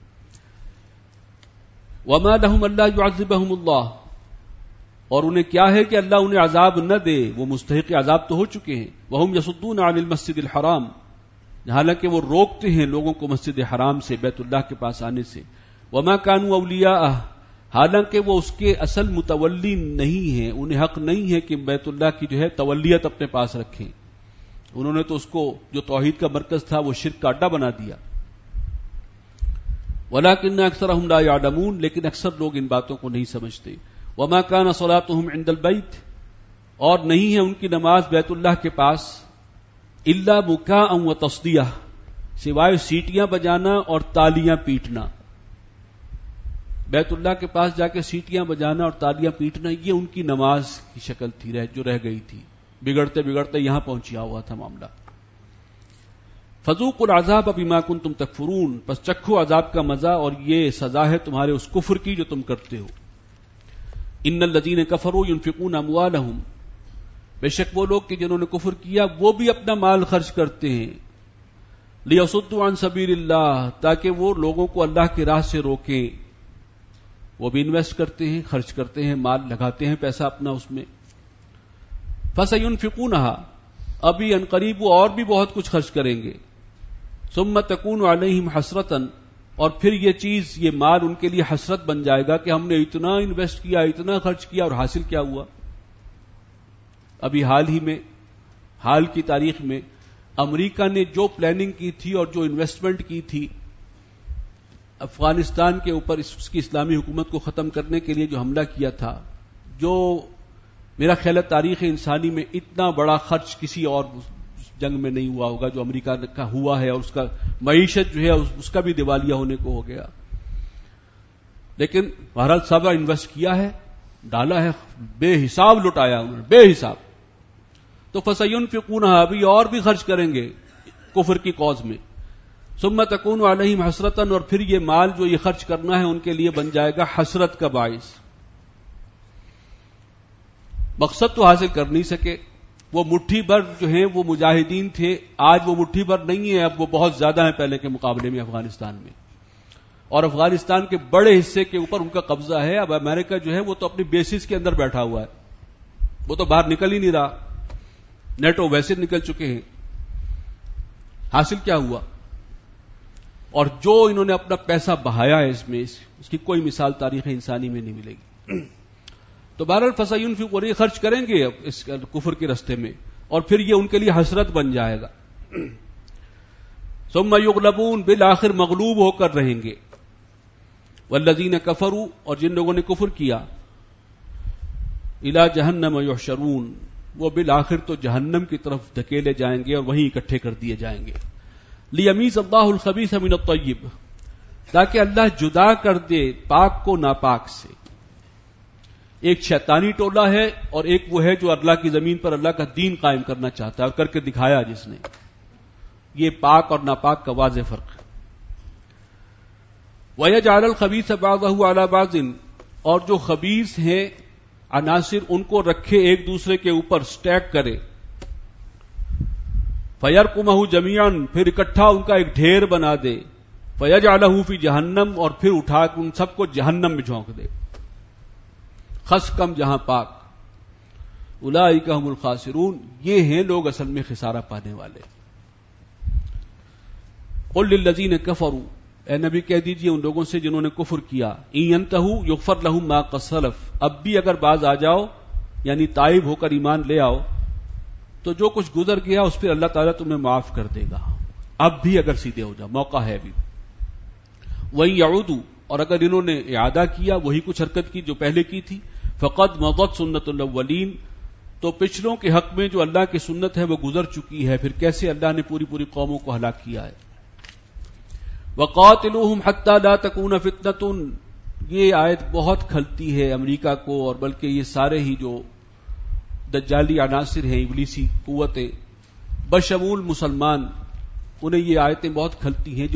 وما لهم الا يعذبهم اللہ، اور انہیں کیا ہے کہ اللہ انہیں عذاب نہ دے، وہ مستحق عذاب تو ہو چکے ہیں. وہم یصدون عن المسجد الحرام، حالانکہ وہ روکتے ہیں لوگوں کو مسجد حرام سے، بیت اللہ کے پاس آنے سے. وما كانوا اولیاءہ، حالانکہ وہ اس کے اصل متولی نہیں ہیں، انہیں حق نہیں ہے کہ بیت اللہ کی جو ہے تولیت اپنے پاس رکھیں. انہوں نے تو اس کو جو توحید کا مرکز تھا وہ شرک کا اڈا بنا دیا. ولکن اکثرهم لا يعلمون، لیکن اکثر لوگ ان باتوں کو نہیں سمجھتے. وما كان صلاتهم عند البيت، اور نہیں ہے ان کی نماز بیت اللہ کے پاس، الا بکاء وتصدیہ، سوائے سیٹیاں بجانا اور تالیاں پیٹنا. بیت اللہ کے پاس جا کے سیٹیاں بجانا اور تالیاں پیٹنا، یہ ان کی نماز کی شکل تھی جو رہ گئی تھی. بگڑتے بگڑتے یہاں پہنچیا ہوا تھا معاملہ. فذوقوا العذاب بما کنتم تکفرون، پس چکھو عذاب کا مزہ، اور یہ سزا ہے تمہارے اس کفر کی جو تم کرتے ہو. ان الذین کفروا ينفقون اموالهم، بے شک وہ لوگ کہ جنہوں نے کفر کیا وہ بھی اپنا مال خرچ کرتے ہیں. لیصدوا عن سبیل اللہ، تاکہ وہ لوگوں کو اللہ کی راہ سے روکیں. وہ بھی انویسٹ کرتے ہیں، خرچ کرتے ہیں، مال لگاتے ہیں پیسہ اپنا اس میں. فَسَيُنْفِقُونَهَا، ابھی عنقریب وہ اور بھی بہت کچھ خرچ کریں گے. ثُمَّ تَكُونُ عَلَيْهِمْ حَسْرَةً، اور پھر یہ چیز، یہ مال ان کے لیے حسرت بن جائے گا کہ ہم نے اتنا انویسٹ کیا، اتنا خرچ کیا، اور حاصل کیا ہوا. ابھی حال ہی میں، حال کی تاریخ میں امریکہ نے جو پلاننگ کی تھی اور جو انویسٹمنٹ کی تھی افغانستان کے اوپر، اس کی اسلامی حکومت کو ختم کرنے کے لیے جو حملہ کیا تھا، جو میرا خیال ہے تاریخ انسانی میں اتنا بڑا خرچ کسی اور جنگ میں نہیں ہوا ہوگا جو امریکہ کا ہوا ہے، اور اس کا معیشت جو ہے اس کا بھی دیوالیہ ہونے کو ہو گیا. لیکن بہرحال سب انویسٹ کیا ہے، ڈالا ہے، بے حساب لٹایا انہوں نے، بے حساب. تو فَسَيُنْفِقُونَهَا، ابھی اور بھی خرچ کریں گے کفر کی کاز میں. ثُمَّ تَكُونُ عَلَيْهِمْ حَسْرَةً، اور پھر یہ مال جو یہ خرچ کرنا ہے ان کے لیے بن جائے گا حسرت کا باعث. مقصد تو حاصل کر نہیں سکے. وہ مٹھی بھر جو ہیں وہ مجاہدین تھے، آج وہ مٹھی بھر نہیں ہے، اب وہ بہت زیادہ ہیں پہلے کے مقابلے میں افغانستان میں. اور افغانستان کے بڑے حصے کے اوپر ان کا قبضہ ہے. اب امریکہ جو ہے وہ تو اپنی بیسز کے اندر بیٹھا ہوا ہے، وہ تو باہر نکل ہی نہیں رہا. نیٹو ویسے نکل چکے ہیں. حاصل کیا ہوا؟ اور جو انہوں نے اپنا پیسہ بہایا ہے اس میں، اس کی کوئی مثال تاریخ انسانی میں نہیں ملے گی. تو بہرحال فَسَيُنْفِقُونَ، اور یہ خرچ کریں گے اس کفر کے رستے میں، اور پھر یہ ان کے لیے حسرت بن جائے گا. ثُمَّ يُغْلَبُونَ، بالآخر مغلوب ہو کر رہیں گے. وَالَّذِينَ كَفَرُوا، اور جن لوگوں نے کفر کیا، إِلَى جَهَنَّمَ يُحْشَرُونَ، وہ بالآخر تو جہنم کی طرف دھکیلے جائیں گے اور وہیں اکٹھے کر دیے جائیں گے. لِيَمِيزَ اللَّهُ الْخَبِيثَ مِنَ الطَّيِّبِ، تاکہ اللہ جدا کر دے پاک کو ناپاک سے. ایک شیطانی ٹولہ ہے اور ایک وہ ہے جو اللہ کی زمین پر اللہ کا دین قائم کرنا چاہتا ہے، اور کر کے دکھایا جس نے. یہ پاک اور ناپاک کا واضح فرق ہے. وَيَجْعَلَ الْخَبِيثَ بَعْضَهُ عَلَى بَعْضٍ، اور جو خبیث ہیں عناصر ان کو رکھے ایک دوسرے کے اوپر، سٹیک کرے. فَيَرْقُمَهُ جَمِيعًا، پھر اکٹھا ان کا ایک ڈھیر بنا دے. فَيَجْعَلَهُ فِي جَهَنَّمَ، اور پھر اٹھا کے ان سب کو جہنم میں جھونک دے. خس کم جہاں پاک. اولئک هم الخاسرون، یہ ہیں لوگ اصل میں خسارہ پانے والے. قل للذین کفروا، اے نبی کہہ دیجئے ان لوگوں سے جنہوں نے کفر کیا، ان ينتهوا یغفر لهم ما قد سلف، اب بھی اگر باز آ جاؤ یعنی تائب ہو کر ایمان لے آؤ تو جو کچھ گزر گیا اس پہ اللہ تعالیٰ تمہیں معاف کر دے گا. اب بھی اگر سیدھے ہو جاؤ، موقع ہے ابھی. وَإِن يَعُودُوا، اور اگر انہوں نے اعادہ کیا وہی کچھ حرکت کی جو پہلے کی تھی، فَقَدْ مَضَتْ سُنَّةُ الْأَوَّلِينَ، تو پچھلوں کے حق میں جو اللہ کی سنت ہے وہ گزر چکی ہے. پھر کیسے اللہ نے پوری پوری قوموں کو ہلاک کیا ہے. وَقَاتِلُوهُمْ حَتَّى لَا تَكُونَ فِتْنَةٌ، یہ آیت بہت کھلتی ہے امریکہ کو، اور بلکہ یہ سارے ہی جو دجالی عناصر ہیں، ابلیسی قوتیں بشمول مسلمان، انہیں یہ آیتیں بہت کھلتی ہیں جو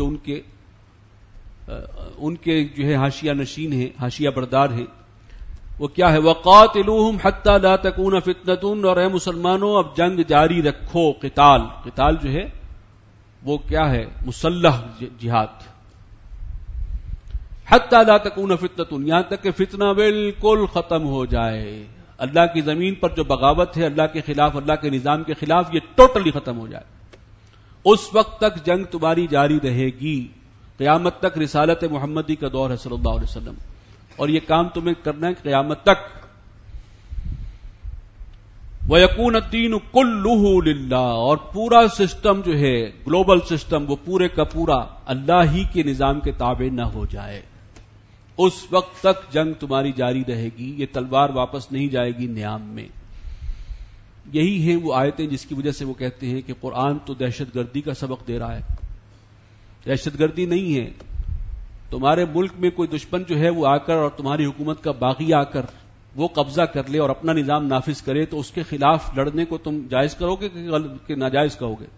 ان کے جو ہے حاشیہ نشین ہیں، حاشیہ بردار ہیں. وہ کیا ہے؟ وَقَاتِلُوهُمْ حَتَّى لَا تَكُونَ فِتْنَةٌ، اور اے مسلمانوں اب جنگ جاری رکھو. قتال جو ہے وہ کیا ہے؟ مسلح جہاد. حَتَّى لَا تَكُونَ فِتْنَةٌ، یہاں تک کہ فتنہ بالکل ختم ہو جائے. اللہ کی زمین پر جو بغاوت ہے اللہ کے خلاف، اللہ کے نظام کے خلاف، یہ ٹوٹلی ختم ہو جائے. اس وقت تک جنگ تمہاری جاری رہے گی، قیامت تک رسالت محمدی کا دور ہے صلی اللہ علیہ وسلم، اور یہ کام تمہیں کرنا ہے قیامت تک. وَيَكُونَ الدِّينُ كُلُّهُ لِلَّهِ، اور پورا سسٹم جو ہے گلوبل سسٹم وہ پورے کا پورا اللہ ہی کے نظام کے تابع نہ ہو جائے. اس وقت تک جنگ تمہاری جاری رہے گی، یہ تلوار واپس نہیں جائے گی نیام میں. یہی ہیں وہ آیتیں جس کی وجہ سے وہ کہتے ہیں کہ قرآن تو دہشت گردی کا سبق دے رہا ہے. دہشت گردی نہیں ہے. تمہارے ملک میں کوئی دشمن جو ہے وہ آ کر اور تمہاری حکومت کا باغی آ کر وہ قبضہ کر لے اور اپنا نظام نافذ کرے تو اس کے خلاف لڑنے کو تم جائز کرو گے کہ ناجائز کہو گے؟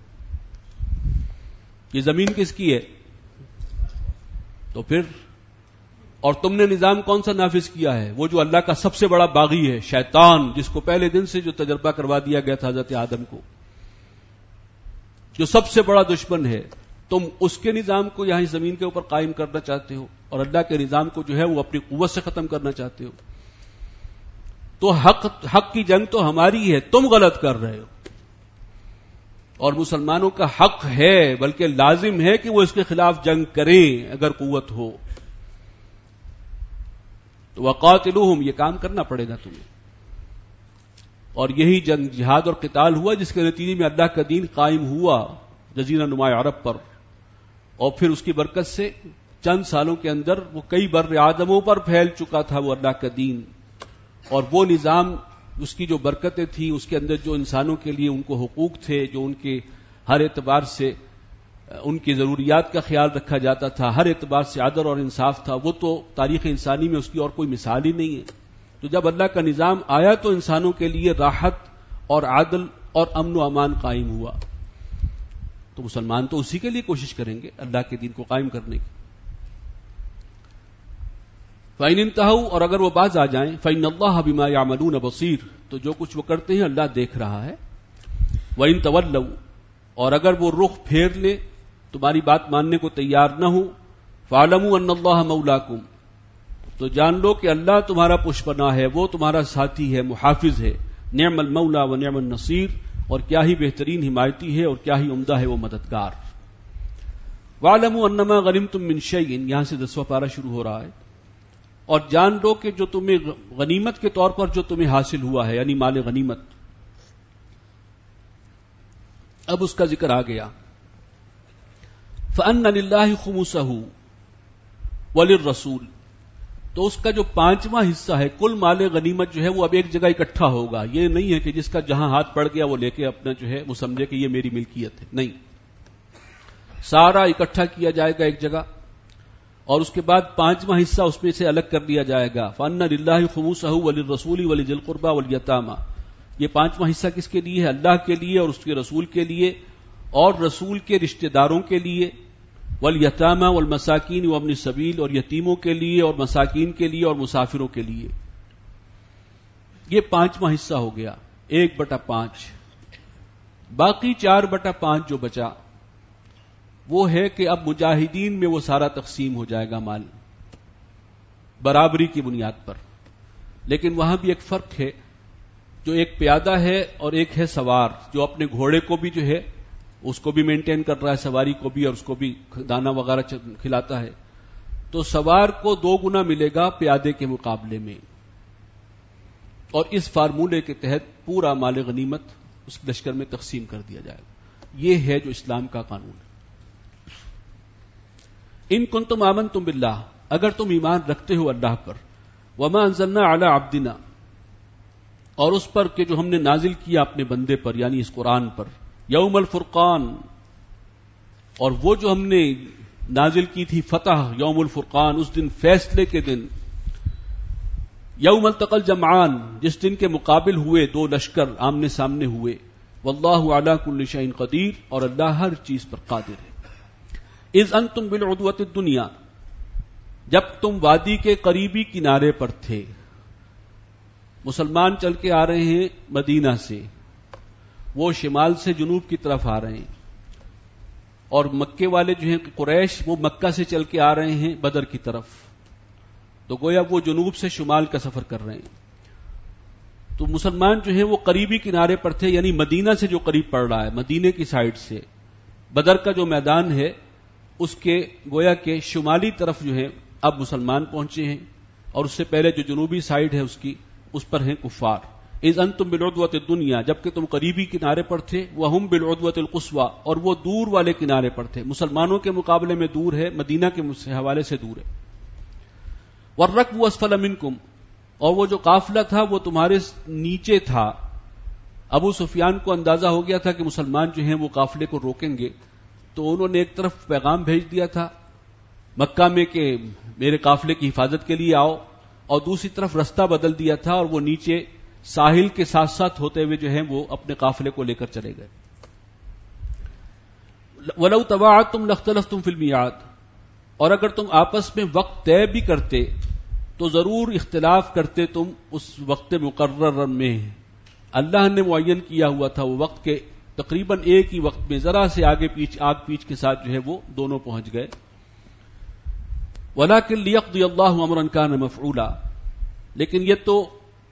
یہ زمین کس کی ہے؟ تو پھر اور تم نے نظام کون سا نافذ کیا ہے؟ وہ جو اللہ کا سب سے بڑا باغی ہے، شیطان، جس کو پہلے دن سے جو تجربہ کروا دیا گیا تھا حضرت آدم کو، جو سب سے بڑا دشمن ہے. تم اس کے نظام کو یہاں زمین کے اوپر قائم کرنا چاہتے ہو اور اللہ کے نظام کو جو ہے وہ اپنی قوت سے ختم کرنا چاہتے ہو. تو حق کی جنگ تو ہماری ہے، تم غلط کر رہے ہو. اور مسلمانوں کا حق ہے، بلکہ لازم ہے کہ وہ اس کے خلاف جنگ کریں اگر قوت ہو. تو وقاتلوہم، یہ کام کرنا پڑے گا تمہیں. اور یہی جنگ جہاد اور قتال ہوا جس کے نتیجے میں اللہ کا دین قائم ہوا جزیرہ نما عرب پر، اور پھر اس کی برکت سے چند سالوں کے اندر وہ کئی بر آدموں پر پھیل چکا تھا وہ اللہ کا دین. اور وہ نظام، اس کی جو برکتیں تھیں، اس کے اندر جو انسانوں کے لیے ان کو حقوق تھے، جو ان کے ہر اعتبار سے ان کی ضروریات کا خیال رکھا جاتا تھا، ہر اعتبار سے عدل اور انصاف تھا، وہ تو تاریخ انسانی میں اس کی اور کوئی مثال ہی نہیں ہے. تو جب اللہ کا نظام آیا تو انسانوں کے لیے راحت اور عدل اور امن و امان قائم ہوا. تو مسلمان تو اسی کے لیے کوشش کریں گے اللہ کے دین کو قائم کرنے کی. فَإِنِ انْتَهَوْا، اور اگر وہ باز آ جائیں، فَإِنَّ اللَّهَ بِمَا يَعْمَلُونَ بَصِيرٌ، تو جو کچھ وہ کرتے ہیں اللہ دیکھ رہا ہے. وَإِن تَوَلَّوْا، اور اگر وہ رخ پھیر لے، تمہاری بات ماننے کو تیار نہ ہو، فَاعْلَمُوا أَنَّ اللَّهَ مَوْلَاكُمْ، تو جان لو کہ اللہ تمہارا پشپناہ ہے، وہ تمہارا ساتھی ہے، محافظ ہے. نعم المولا و نعم النصیر، اور کیا ہی بہترین حمایتی ہے اور کیا ہی عمدہ ہے وہ مددگار. وَاعْلَمُوا أَنَّمَا غَنِمْتُم مِّن شَيْءٍ، یہاں سے 10واں پارہ شروع ہو رہا ہے. اور جان لو کہ جو تمہیں غنیمت کے طور پر جو تمہیں حاصل ہوا ہے، یعنی مال غنیمت، اب اس کا ذکر آ گیا. فَأَنَّ لِلَّهِ خُمُسَهُ وَلِلرَّسُولِ، تو اس کا جو 5واں حصہ ہے کل مال غنیمت جو ہے وہ اب ایک جگہ اکٹھا ہوگا. یہ نہیں ہے کہ جس کا جہاں ہاتھ پڑ گیا وہ لے کے اپنا جو ہے وہ سمجھے کہ یہ میری ملکیت ہے، نہیں، سارا اکٹھا کیا جائے گا ایک جگہ، اور اس کے بعد 5واں حصہ اس میں سے الگ کر دیا جائے گا. فَأَنَّ لِلَّهِ خُمُسَهُ وَلِلرَّسُولِ وَلِذِي الْقُرْبَى وَالْيَتَامَى، یہ 5واں حصہ کس کے لیے ہے؟ اللہ کے لیے اور اس کے رسول کے لیے اور رسول کے رشتہ داروں کے لیے. والیتامى والمساکین وابن السبیل، اور یتیموں کے لیے اور مساکین کے لیے اور مسافروں کے لیے. یہ 5واں حصہ ہو گیا، 1/5. باقی 4/5 جو بچا وہ ہے کہ اب مجاہدین میں وہ سارا تقسیم ہو جائے گا مال برابری کی بنیاد پر. لیکن وہاں بھی ایک فرق ہے، جو ایک پیادہ ہے اور ایک ہے سوار، جو اپنے گھوڑے کو بھی جو ہے اس کو بھی مینٹین کر رہا ہے، سواری کو بھی، اور اس کو بھی دانا وغیرہ کھلاتا ہے. تو سوار کو 2 گنا ملے گا پیادے کے مقابلے میں. اور اس فارمولے کے تحت پورا مال غنیمت اس لشکر میں تقسیم کر دیا جائے گا. یہ ہے جو اسلام کا قانون ہے. ان کنتم آمنتم باللہ، اگر تم ایمان رکھتے ہو اللہ پر، وما انزلنا علی عبدنا، اور اس پر کہ جو ہم نے نازل کیا اپنے بندے پر یعنی اس قرآن پر، یوم الفرقان، اور وہ جو ہم نے نازل کی تھی فتح یوم الفرقان، اس دن فیصلے کے دن، یوم التقى الجمعان، جس دن کے مقابل ہوئے دو لشکر آمنے سامنے ہوئے، واللہ علی کل شیء قدیر، اور اللہ ہر چیز پر قادر ہے۔ اذ انتم بالعدوۃ الدنیا، جب تم وادی کے قریبی کنارے پر تھے، مسلمان چل کے آ رہے ہیں مدینہ سے، وہ شمال سے جنوب کی طرف آ رہے ہیں، اور مکے والے جو ہیں قریش وہ مکہ سے چل کے آ رہے ہیں بدر کی طرف، تو گویا وہ جنوب سے شمال کا سفر کر رہے ہیں۔ تو مسلمان جو ہیں وہ قریبی کنارے پر تھے، یعنی مدینہ سے جو قریب پڑ رہا ہے، مدینے کی سائڈ سے بدر کا جو میدان ہے اس کے گویا کے شمالی طرف جو ہے اب مسلمان پہنچے ہیں، اور اس سے پہلے جو جنوبی سائڈ ہے اس پر ہیں کفار۔ اذ انتم بالعدوۃ الدنیا، جبکہ تم قریبی کنارے پر تھے، وہم بالعدوۃ القصویٰ، اور وہ دور والے کنارے پر تھے، مسلمانوں کے مقابلے میں دور ہے، مدینہ کے حوالے سے دور ہے۔ والرکب اسفل منکم، اور وہ جو قافلہ تھا وہ تمہارے نیچے تھا۔ ابو سفیان کو اندازہ ہو گیا تھا کہ مسلمان جو ہیں وہ قافلے کو روکیں گے، تو انہوں نے ایک طرف پیغام بھیج دیا تھا مکہ میں کہ میرے قافلے کی حفاظت کے لیے آؤ، اور دوسری طرف رستہ بدل دیا تھا، اور وہ نیچے ساحل کے ساتھ ساتھ ہوتے ہوئے جو ہیں وہ اپنے قافلے کو لے کر چلے گئے۔ وَلَوْ تَوَاعَدْتُمْ لَاخْتَلَفْتُمْ فِي الْمِيعَادِ، اور اگر تم آپس میں وقت طے بھی کرتے تو ضرور اختلاف کرتے تم اس وقت مقرر میں، اللہ نے معین کیا ہوا تھا وہ وقت کے تقریباً ایک ہی وقت میں ذرا سے آگ پیچھ کے ساتھ جو ہے وہ دونوں پہنچ گئے۔ وَلَكِنْ لِيَقْضِيَ اللَّهُ أَمْرًا كَانَ مَفْعُولًا، لیکن یہ تو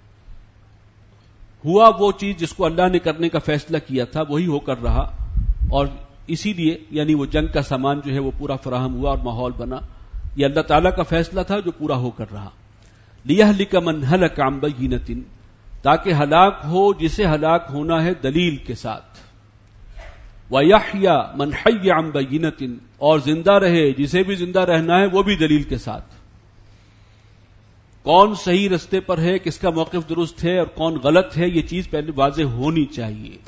ہوا وہ چیز جس کو اللہ نے کرنے کا فیصلہ کیا تھا وہی ہو کر رہا، اور اسی لیے یعنی وہ جنگ کا سامان جو ہے وہ پورا فراہم ہوا اور ماحول بنا، یہ اللہ تعالیٰ کا فیصلہ تھا جو پورا ہو کر رہا۔ لِيَهْلِكَ مَنْ هَلَكَ عَنْ بَيِّنَةٍ، تاکہ ہلاک ہو جسے ہلاک ہونا ہے دلیل کے ساتھ، وَيَحْيَى مَنْ حَيَّ عَنْ بَيِّنَةٍ، اور زندہ رہے جسے بھی زندہ رہنا ہے وہ بھی دلیل کے ساتھ۔ کون صحیح رستے پر ہے، کس کا موقف درست ہے اور کون غلط ہے، یہ چیز پہلے واضح ہونی چاہیے۔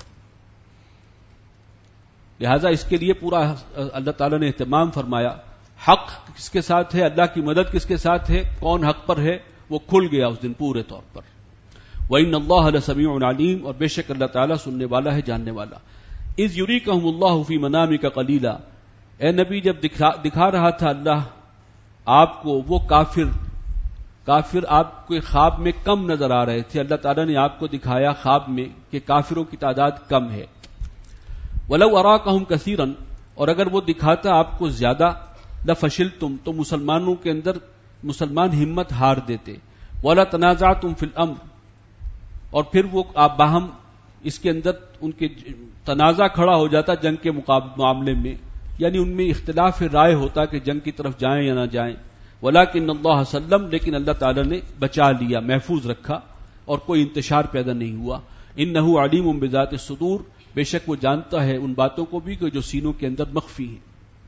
لہذا اس کے لیے پورا اللہ تعالیٰ نے اہتمام فرمایا، حق کس کے ساتھ ہے، اللہ کی مدد کس کے ساتھ ہے، کون حق پر ہے، وہ کھل گیا اس دن پورے طور پر۔ وَإِنَّ اللَّهَ لَسَمِيعٌ عَلِيمٌ، اور بے شک اللہ تعالیٰ سننے والا ہے، جاننے والا۔ اِذْ يُرِيكَهُمُ اللَّهُ فِي مَنَامِكَ قَلِيلًا، اے نبی جب دکھا رہا تھا اللہ آپ کو وہ کافر آپ کے خواب میں کم نظر آ رہے تھے، اللہ تعالیٰ نے آپ کو دکھایا خواب میں کہ کافروں کی تعداد کم ہے۔ وَلَوْ أَرَاكَهُمْ كَثِيرًا، اور اگر وہ دکھاتا آپ کو زیادہ، لَفَشِلْتُمْ، تو مسلمانوں کے اندر مسلمان ہمت ہار دیتے، وَلَا تَنَازَعْتُمْ فِي الْأَمْرِ، اور پھر وہ آپ باہم اس کے اندر ان کے تنازع کھڑا ہو جاتا جنگ کے معاملے میں، یعنی ان میں اختلاف رائے ہوتا کہ جنگ کی طرف جائیں یا نہ جائیں۔ وَلَكِنَّ اللَّهَ سَلَّمَ، لیکن اللہ تعالیٰ نے بچا لیا، محفوظ رکھا، اور کوئی انتشار پیدا نہیں ہوا۔ إِنَّهُ عَلِيمٌ بِذَاتِ الصُّدُورِ، بے شک وہ جانتا ہے ان باتوں کو بھی کہ جو سینوں کے اندر مخفی ہیں۔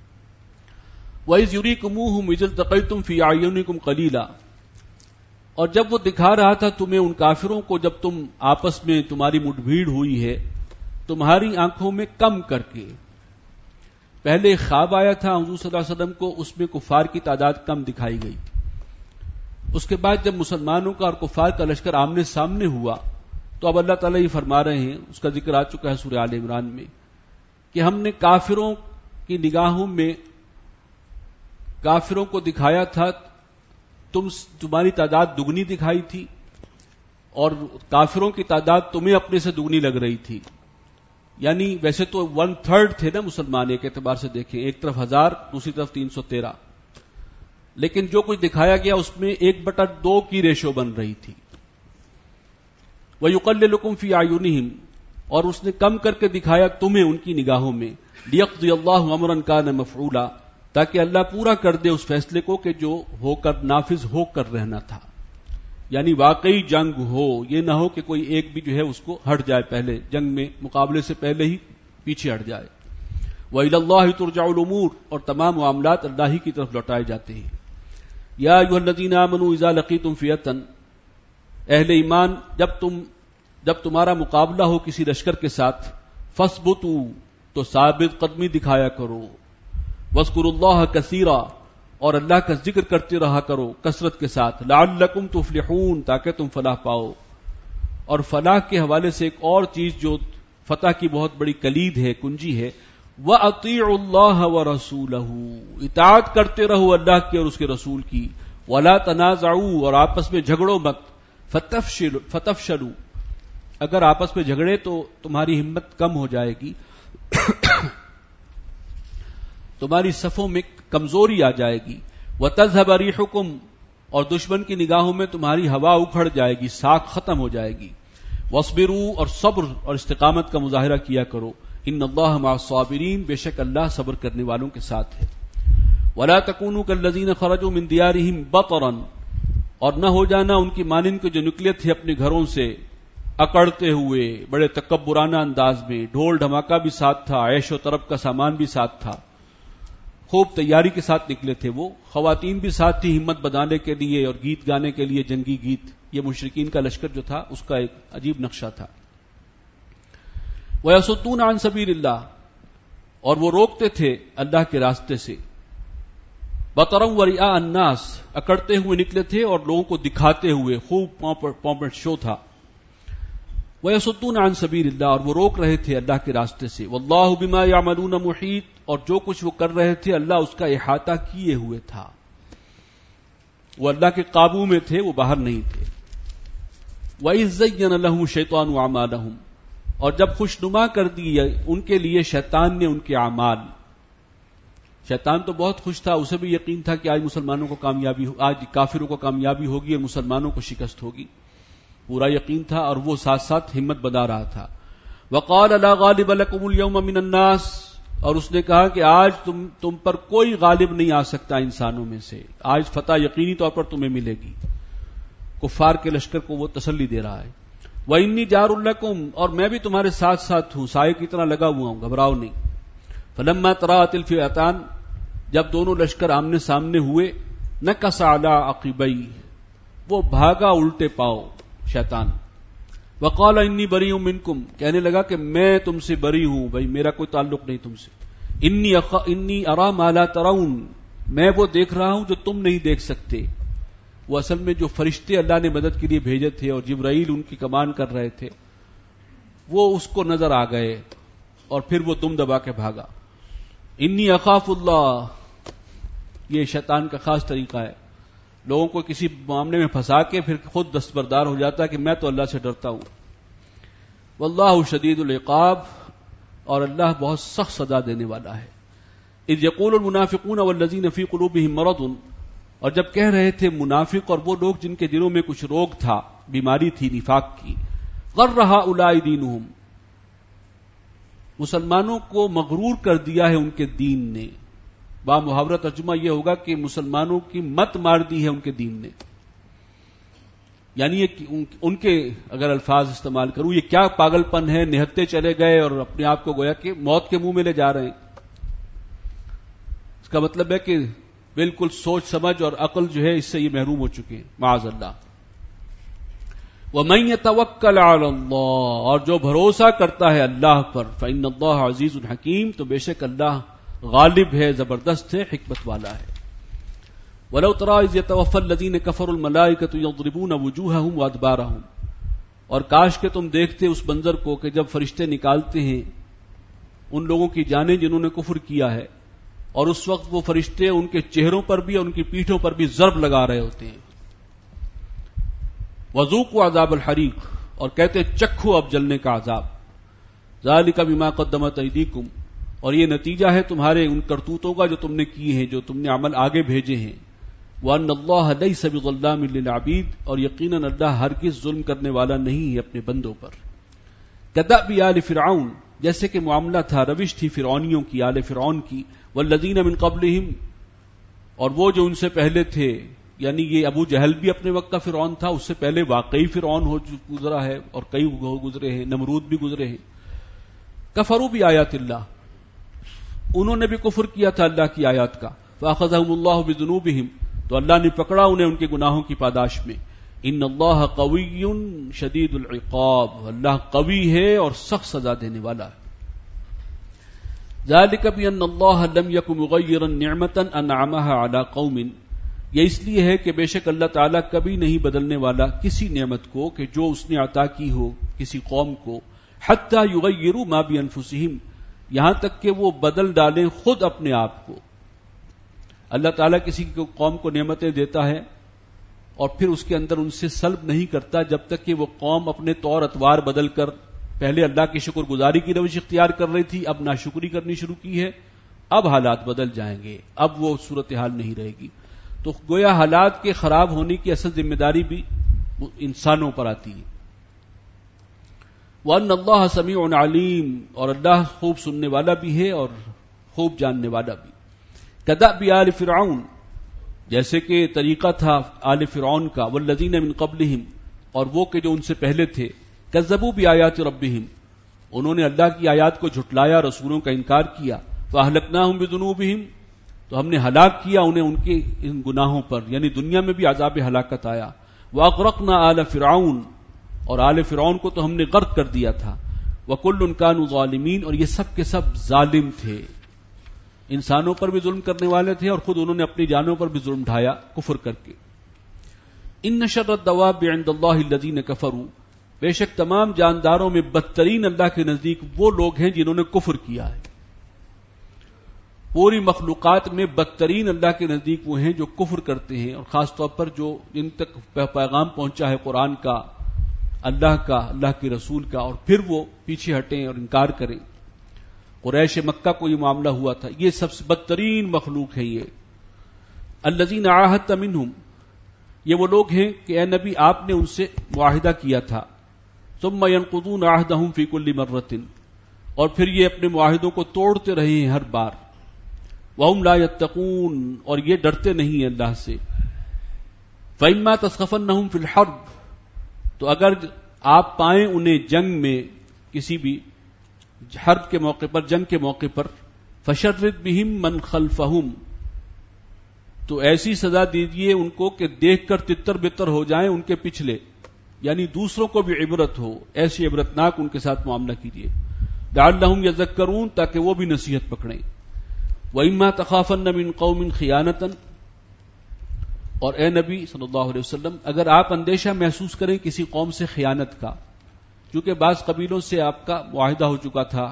وَإِذْ يُرِيكُمُوهُمْ إِذِ الْتَقَيْتُمْ فِي أَعْيُنِكُمْ قَلِيلًا، اور جب وہ دکھا رہا تھا تمہیں ان کافروں کو جب تم آپس میں تمہاری مٹ بھیڑ ہوئی ہے تمہاری آنکھوں میں کم کر کے۔ پہلے ایک خواب آیا تھا حضور صلی اللہ علیہ وسلم کو، اس میں کفار کی تعداد کم دکھائی گئی تھی۔ اس کے بعد جب مسلمانوں کا اور کفار کا لشکر آمنے سامنے ہوا تو اب اللہ تعالیٰ یہ فرما رہے ہیں، اس کا ذکر آ چکا ہے سورہ آل عمران میں، کہ ہم نے کافروں کی نگاہوں میں کافروں کو دکھایا تھا، تمہاری تعداد دگنی دکھائی تھی، اور کافروں کی تعداد تمہیں اپنے سے دگنی لگ رہی تھی۔ یعنی ویسے تو 1/3 تھے نا مسلمان، ایک اعتبار سے دیکھیں، ایک طرف 1000 دوسری طرف 313، لیکن جو کچھ دکھایا گیا اس میں 1/2 کی ریشو بن رہی تھی۔ وَيُقَلِّلُكُمْ فِي أَعْيُنِهِمْ، اور اس نے کم کر کے دکھایا تمہیں ان کی نگاہوں میں، لِيَقْضِيَ اللَّهُ أَمْرًا كَانَ مَفْعُولًا، تاکہ اللہ پورا کر دے اس فیصلے کو کہ جو ہو کر نافذ ہو کر رہنا تھا، یعنی واقعی جنگ ہو، یہ نہ ہو کہ کوئی ایک بھی جو ہے اس کو ہٹ جائے، پہلے جنگ میں مقابلے سے پہلے ہی پیچھے ہٹ جائے۔ وَإِلَى اللَّهِ تُرْجَعُ الْأُمُورُ، اور تمام معاملات اللہ ہی کی طرف لوٹائے جاتے ہیں۔ یا ایھا الذین آمنوا اذا لقیتم فئۃ، اہل ایمان جب تمہارا مقابلہ ہو کسی لشکر کے ساتھ، فاثبتوا، تو ثابت قدمی دکھایا کرو، واذکروا اللہ کثیرا، اور اللہ کا ذکر کرتے رہا کرو کثرت کے ساتھ، لعلکم تفلحون، تاکہ تم فلاح پاؤ۔ اور فلاح کے حوالے سے ایک اور چیز جو فتح کی بہت بڑی کلید ہے، کنجی ہے، وَأَطِيعُوا اللَّهَ وَرَسُولَهُ، اطاعت کرتے رہو اللہ کی اور اس کے رسول کی، وَلَا تَنَازَعُوا، اور آپس میں جھگڑو مت، فَتَفْشَلُوا، اگر آپس میں جھگڑے تو تمہاری ہمت کم ہو جائے گی، تمہاری صفوں میں کمزوری آ جائے گی، وَتَذْهَبَ رِيحُكُمْ، اور دشمن کی نگاہوں میں تمہاری ہوا اکھڑ جائے گی، ساکھ ختم ہو جائے گی، وَاصْبِرُوا، اور صبر اور استقامت کا مظاہرہ کیا کرو، ان اللہ مع الصابرین، بے شک اللہ صبر کرنے والوں کے ساتھ ہے۔ ولا تکونوا کالذین خرجوا من دیارہم بطرا، اور نہ ہو جانا ان کی مانند کے جو نکلے تھے اپنے گھروں سے اکڑتے ہوئے، بڑے تکبرانہ انداز میں، ڈھول دھماکہ بھی ساتھ تھا، عیش و طرب کا سامان بھی ساتھ تھا، خوب تیاری کے ساتھ نکلے تھے وہ، خواتین بھی ساتھ تھی ہمت بندانے کے لیے اور گیت گانے کے لیے، جنگی گیت۔ یہ مشرکین کا لشکر جو تھا اس کا ایک عجیب نقشہ تھا۔ وَيَصُدُّونَ عَن سَبِيلِ اللَّهِ، اور وہ روکتے تھے اللہ کے راستے سے، بَطَرًا وَرِئَاءَ النَّاسِ، اکڑتے ہوئے نکلے تھے اور لوگوں کو دکھاتے ہوئے، خوب پومپٹ شو تھا۔ وَيَصُدُّونَ عَن سَبِيلِ اللَّهِ، اور وہ روک رہے تھے اللہ کے راستے سے، وَاللَّهُ بِمَا يَعْمَلُونَ مُحِيطٌ، اور جو کچھ وہ کر رہے تھے اللہ اس کا احاطہ کیے ہوئے تھا، وہ اللہ کے قابو میں تھے، وہ باہر نہیں تھے۔ وَإِذْ زَيَّنَ لَهُمُ الشَّيْطَانُ أَعْمَالَهُمْ، اور جب خوشنما کر دی ان کے لیے شیطان نے ان کے اعمال، شیطان تو بہت خوش تھا، اسے بھی یقین تھا کہ آج مسلمانوں کو کامیابی، آج کافروں کو کامیابی ہوگی اور مسلمانوں کو شکست ہوگی، پورا یقین تھا، اور وہ ساتھ ساتھ ہمت بنا رہا تھا۔ وَقَالَ لَا غَالِبَ لَكُمُ الْيَوْمَ مِنَ النَّاسِ، اور اس نے کہا کہ آج تم پر کوئی غالب نہیں آ سکتا انسانوں میں سے، آج فتح یقینی طور پر تمہیں ملے گی۔ کفار کے لشکر کو وہ تسلی دے رہا ہے۔ وَإِنِّي جَارٌ لَكُمْ، اور میں بھی تمہارے ساتھ ساتھ ہوں، سائے کی طرح لگا ہوا ہوں، گھبراؤ نہیں۔ فَلَمَّا تَرَاءَتِ الْفِئَتَانِ، جب دونوں لشکر آمنے سامنے ہوئے، نَكَصَ عَلَىٰ عَقِبَيْهِ، وہ بھاگا الٹے پاؤ شیطان۔ وَقَالَ إِنِّي بَرِيءٌ مِّنكُمْ، کہنے لگا کہ میں تم سے بری ہوں، بھائی میرا کوئی تعلق نہیں تم سے۔ إِنِّي أَرَىٰ مَا لَا تَرَوْنَ، میں وہ دیکھ رہا ہوں جو تم نہیں دیکھ سکتے۔ وہ اصل میں جو فرشتے اللہ نے مدد کے لیے بھیجے تھے اور جبرائیل ان کی کمان کر رہے تھے، وہ اس کو نظر آ گئے اور پھر وہ دم دبا کے بھاگا۔ انی اخاف اللہ، یہ شیطان کا خاص طریقہ ہے، لوگوں کو کسی معاملے میں پھنسا کے پھر خود دستبردار ہو جاتا ہے کہ میں تو اللہ سے ڈرتا ہوں۔ واللہ شدید العقاب، اور اللہ بہت سخت سزا دینے والا ہے۔ اذ یقول المنافقون والذین فی قلوبہم مرض، اور جب کہہ رہے تھے منافق اور وہ لوگ جن کے دلوں میں کچھ روگ تھا، بیماری تھی نفاق کی، غر ہؤلاء دینہم، مسلمانوں کو مغرور کر دیا ہے ان کے دین نے۔ با محاورہ ترجمہ یہ ہوگا کہ مسلمانوں کی مت مار دی ہے ان کے دین نے، یعنی ان کے اگر الفاظ استعمال کروں، یہ کیا پاگل پن ہے، نہتے چلے گئے اور اپنے آپ کو گویا کہ موت کے منہ میں لے جا رہے ہیں۔ اس کا مطلب ہے کہ بالکل سوچ سمجھ اور عقل جو ہے اس سے یہ محروم ہو چکے ہیں، معاذ اللہ۔ وَمَن يَتَوَكَّلْ عَلَى اللَّهِ، اور جو بھروسہ کرتا ہے اللہ پر، فَإِنَّ اللَّهَ عَزِيزٌ حَكِيمٌ، تو بے شک اللہ غالب ہے، زبردست ہے، حکمت والا ہے۔ وَلَوْ تَرَىٰ إِذْ يَتَوَفَّى الَّذِينَ كَفَرُوا الْمَلَائِكَةُ يَضْرِبُونَ وُجُوهَهُمْ وَأَدْبَارَهُمْ، اور کاش کہ تم دیکھتے اس منظر کو کہ جب فرشتے نکالتے ہیں ان لوگوں کی جانیں جنہوں نے کفر کیا ہے، اور اس وقت وہ فرشتے ان کے چہروں پر بھی اور ان کی پیٹھوں پر بھی ضرب لگا رہے ہوتے ہیں۔ وَذُوقُوا عَذَابَ الْحَرِيقِ، اور کہتے ہیں چکھو اب جلنے کا عذاب۔ ذَلِكَ بِمَا قَدَّمَتْ أَيْدِيكُمْ، اور یہ نتیجہ ہے تمہارے ان کرتوتوں کا جو تم نے کیے ہیں، جو تم نے عمل آگے بھیجے ہیں۔ وَأَنَّ اللَّهَ لَيْسَ بِظَلَّامٍ لِّلْعَبِيدِ، اور یقیناً اللہ ہرگز ظلم کرنے والا نہیں ہے اپنے بندوں پر۔ كَدَأْبِ آلِ فِرْعَوْنَ، جیسے کہ معاملہ تھا، روش تھی فرعونیوں کی، آل فرعون کی، والذین من قبلہم، اور وہ جو ان سے پہلے تھے، یعنی یہ ابو جہل بھی اپنے وقت کا فرعون تھا، اس سے پہلے واقعی فرعون ہو گزرا ہے اور کئی گزرے ہیں، نمرود بھی گزرے ہیں۔ کفروا بآیات اللہ، انہوں نے بھی کفر کیا تھا اللہ کی آیات کا. فاخذہم اللہ بذنوبہم، تو اللہ نے پکڑا انہیں ان کے گناہوں کی پاداش میں. ان اللہ قوی شدید العقاب، اللہ قوی ہے اور سخت سزا دینے والا ہے. ذالک بان اللہ لم یک مغیرا نعمتا انعمها علی قوم، یہ اس لیے ہے کہ بے شک اللہ تعالیٰ کبھی نہیں بدلنے والا کسی نعمت کو کہ جو اس نے عطا کی ہو کسی قوم کو، حتی یغیروا ما بانفسہم، یہاں تک کہ وہ بدل ڈالیں خود اپنے آپ کو. اللہ تعالیٰ کسی قوم کو نعمتیں دیتا ہے اور پھر اس کے اندر ان سے سلب نہیں کرتا جب تک کہ وہ قوم اپنے طور اتوار بدل کر، پہلے اللہ کی شکر گزاری کی روش اختیار کر رہی تھی، اب ناشکری کرنی شروع کی ہے، اب حالات بدل جائیں گے، اب وہ صورتحال نہیں رہے گی. تو گویا حالات کے خراب ہونے کی اصل ذمہ داری بھی انسانوں پر آتی ہے. وَأَنَّ اللَّهَ سَمِيعٌ عَلِيمٌ، اور اللہ خوب سننے والا بھی ہے اور خوب جاننے والا بھی. كَدَأْبِ آلِ فِرْعَوْنَ، جیسے کہ طریقہ تھا آل فرعون کا، وَالَّذِينَ مِن قَبْلِهِمْ، اور وہ کہ جو ان سے پہلے تھے، كَذَّبُوا بِآيَاتِ رَبِّهِمْ، انہوں نے اللہ کی آیات کو جھٹلایا، رسولوں کا انکار کیا. فَأَهْلَكْنَاهُمْ بِذُنُوبِهِمْ، تو ہم نے ہلاک کیا انہیں ان کے ان گناہوں پر، یعنی دنیا میں بھی عذاب ہلاکت آیا. وَأَغْرَقْنَا آلَ فِرْعَوْنَ، اور آل فرعون کو تو ہم نے غرق کر دیا تھا. وَكُلٌّ كَانُوا ظَالِمِينَ، اور یہ سب کے سب ظالم تھے، انسانوں پر بھی ظلم کرنے والے تھے اور خود انہوں نے اپنی جانوں پر بھی ظلم ڈھایا کفر کر کے. ان شر الدواب عند اللہ الذین کفروا، بے شک تمام جانداروں میں بدترین اللہ کے نزدیک وہ لوگ ہیں جنہوں نے کفر کیا ہے. پوری مخلوقات میں بدترین اللہ کے نزدیک وہ ہیں جو کفر کرتے ہیں، اور خاص طور پر جو جن تک پیغام پہنچا ہے قرآن کا، اللہ کے رسول کا، اور پھر وہ پیچھے ہٹیں اور انکار کریں. قریش مکہ کو یہ معاملہ ہوا تھا. یہ سب سے بدترین مخلوق ہے یہ. الذین عاہدت منہم، یہ وہ لوگ ہیں کہ اے نبی آپ نے ان سے معاہدہ کیا تھا. ثم ينقضون عہدہم فی کل مرۃ، اور پھر یہ اپنے معاہدوں کو توڑتے رہے ہیں ہر بار. وہم لا یتقون، اور یہ ڈرتے نہیں ہیں اللہ سے. فإما تثقفنہم فی الحرب، تو اگر آپ پائیں انہیں جنگ میں، کسی بھی حرب کے موقع پر، جنگ کے موقع پر، فشرد بہم من خلفہم، تو ایسی سزا دیجئے ان کو کہ دیکھ کر تتر بتر ہو جائیں ان کے پچھلے، یعنی دوسروں کو بھی عبرت ہو، ایسی عبرتناک ان کے ساتھ معاملہ کیجئے. لعلہم یذکرون، تاکہ وہ بھی نصیحت پکڑیں. وَإِمَّا تَخَافَنَّ مِن قَوْمٍ خِيَانَةً، اور اے نبی صلی اللہ علیہ وسلم اگر آپ اندیشہ محسوس کریں کسی قوم سے خیانت کا، کیونکہ بعض قبیلوں سے آپ کا معاہدہ ہو چکا تھا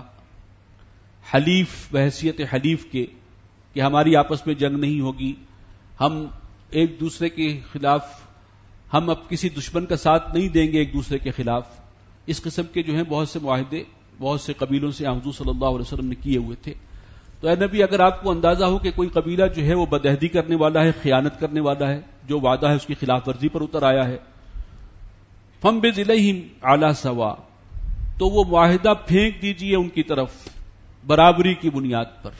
حلیف، بحیثیت حلیف کے، کہ ہماری آپس میں جنگ نہیں ہوگی، ہم ایک دوسرے کے خلاف، ہم اب کسی دشمن کا ساتھ نہیں دیں گے ایک دوسرے کے خلاف. اس قسم کے جو ہیں بہت سے معاہدے بہت سے قبیلوں سے حضور صلی اللہ علیہ وسلم نے کیے ہوئے تھے. تو اے نبی اگر آپ کو اندازہ ہو کہ کوئی قبیلہ جو ہے وہ بدعہدی کرنے والا ہے، خیانت کرنے والا ہے، جو وعدہ ہے اس کی خلاف ورزی پر اتر آیا ہے، فَانبِذْ إِلَيْهِمْ عَلَى سَوَاءٍ، تو وہ معاہدہ پھینک دیجئے ان کی طرف برابری کی بنیاد پر.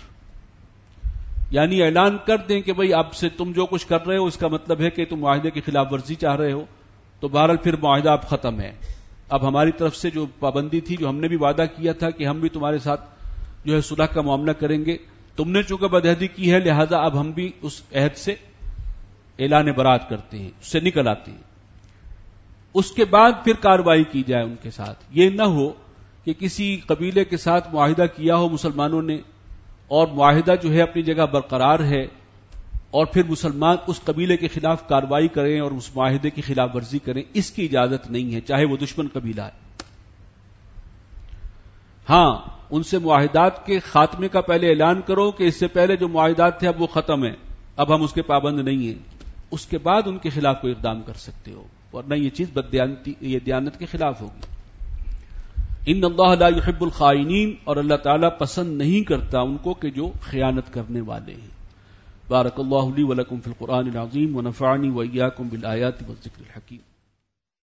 یعنی اعلان کر دیں کہ بھئی اب سے تم جو کچھ کر رہے ہو اس کا مطلب ہے کہ تم معاہدے کی خلاف ورزی چاہ رہے ہو، تو بہرحال پھر معاہدہ اب ختم ہے. اب ہماری طرف سے جو پابندی تھی، جو ہم نے بھی وعدہ کیا تھا کہ ہم بھی تمہارے ساتھ جو ہے صلح کا معاملہ کریں گے، تم نے چونکہ بدعہدی کی ہے لہذا اب ہم بھی اس عہد سے اعلان برات کرتے ہیں، اس سے نکل آتے ہیں. اس کے بعد پھر کارروائی کی جائے ان کے ساتھ. یہ نہ ہو کہ کسی قبیلے کے ساتھ معاہدہ کیا ہو مسلمانوں نے، اور معاہدہ جو ہے اپنی جگہ برقرار ہے، اور پھر مسلمان اس قبیلے کے خلاف کارروائی کریں اور اس معاہدے کی خلاف ورزی کریں. اس کی اجازت نہیں ہے، چاہے وہ دشمن قبیلہ ہے. ہاں، ان سے معاہدات کے خاتمے کا پہلے اعلان کرو کہ اس سے پہلے جو معاہدات تھے اب وہ ختم ہیں، اب ہم اس کے پابند نہیں ہیں. اس کے بعد ان کے خلاف کوئی اقدام کر سکتے ہو، ورنہ یہ چیز بددیانتی، یہ دیانت کے خلاف ہوگی. ان اللہ لا يحب الخائنین، اور اللہ تعالیٰ پسند نہیں کرتا ان کو کہ جو خیانت کرنے والے ہیں. بارک اللہ لی ولکم فی القرآن العظیم ونفعنی وإیاکم بالآیات والذکر الحکیم.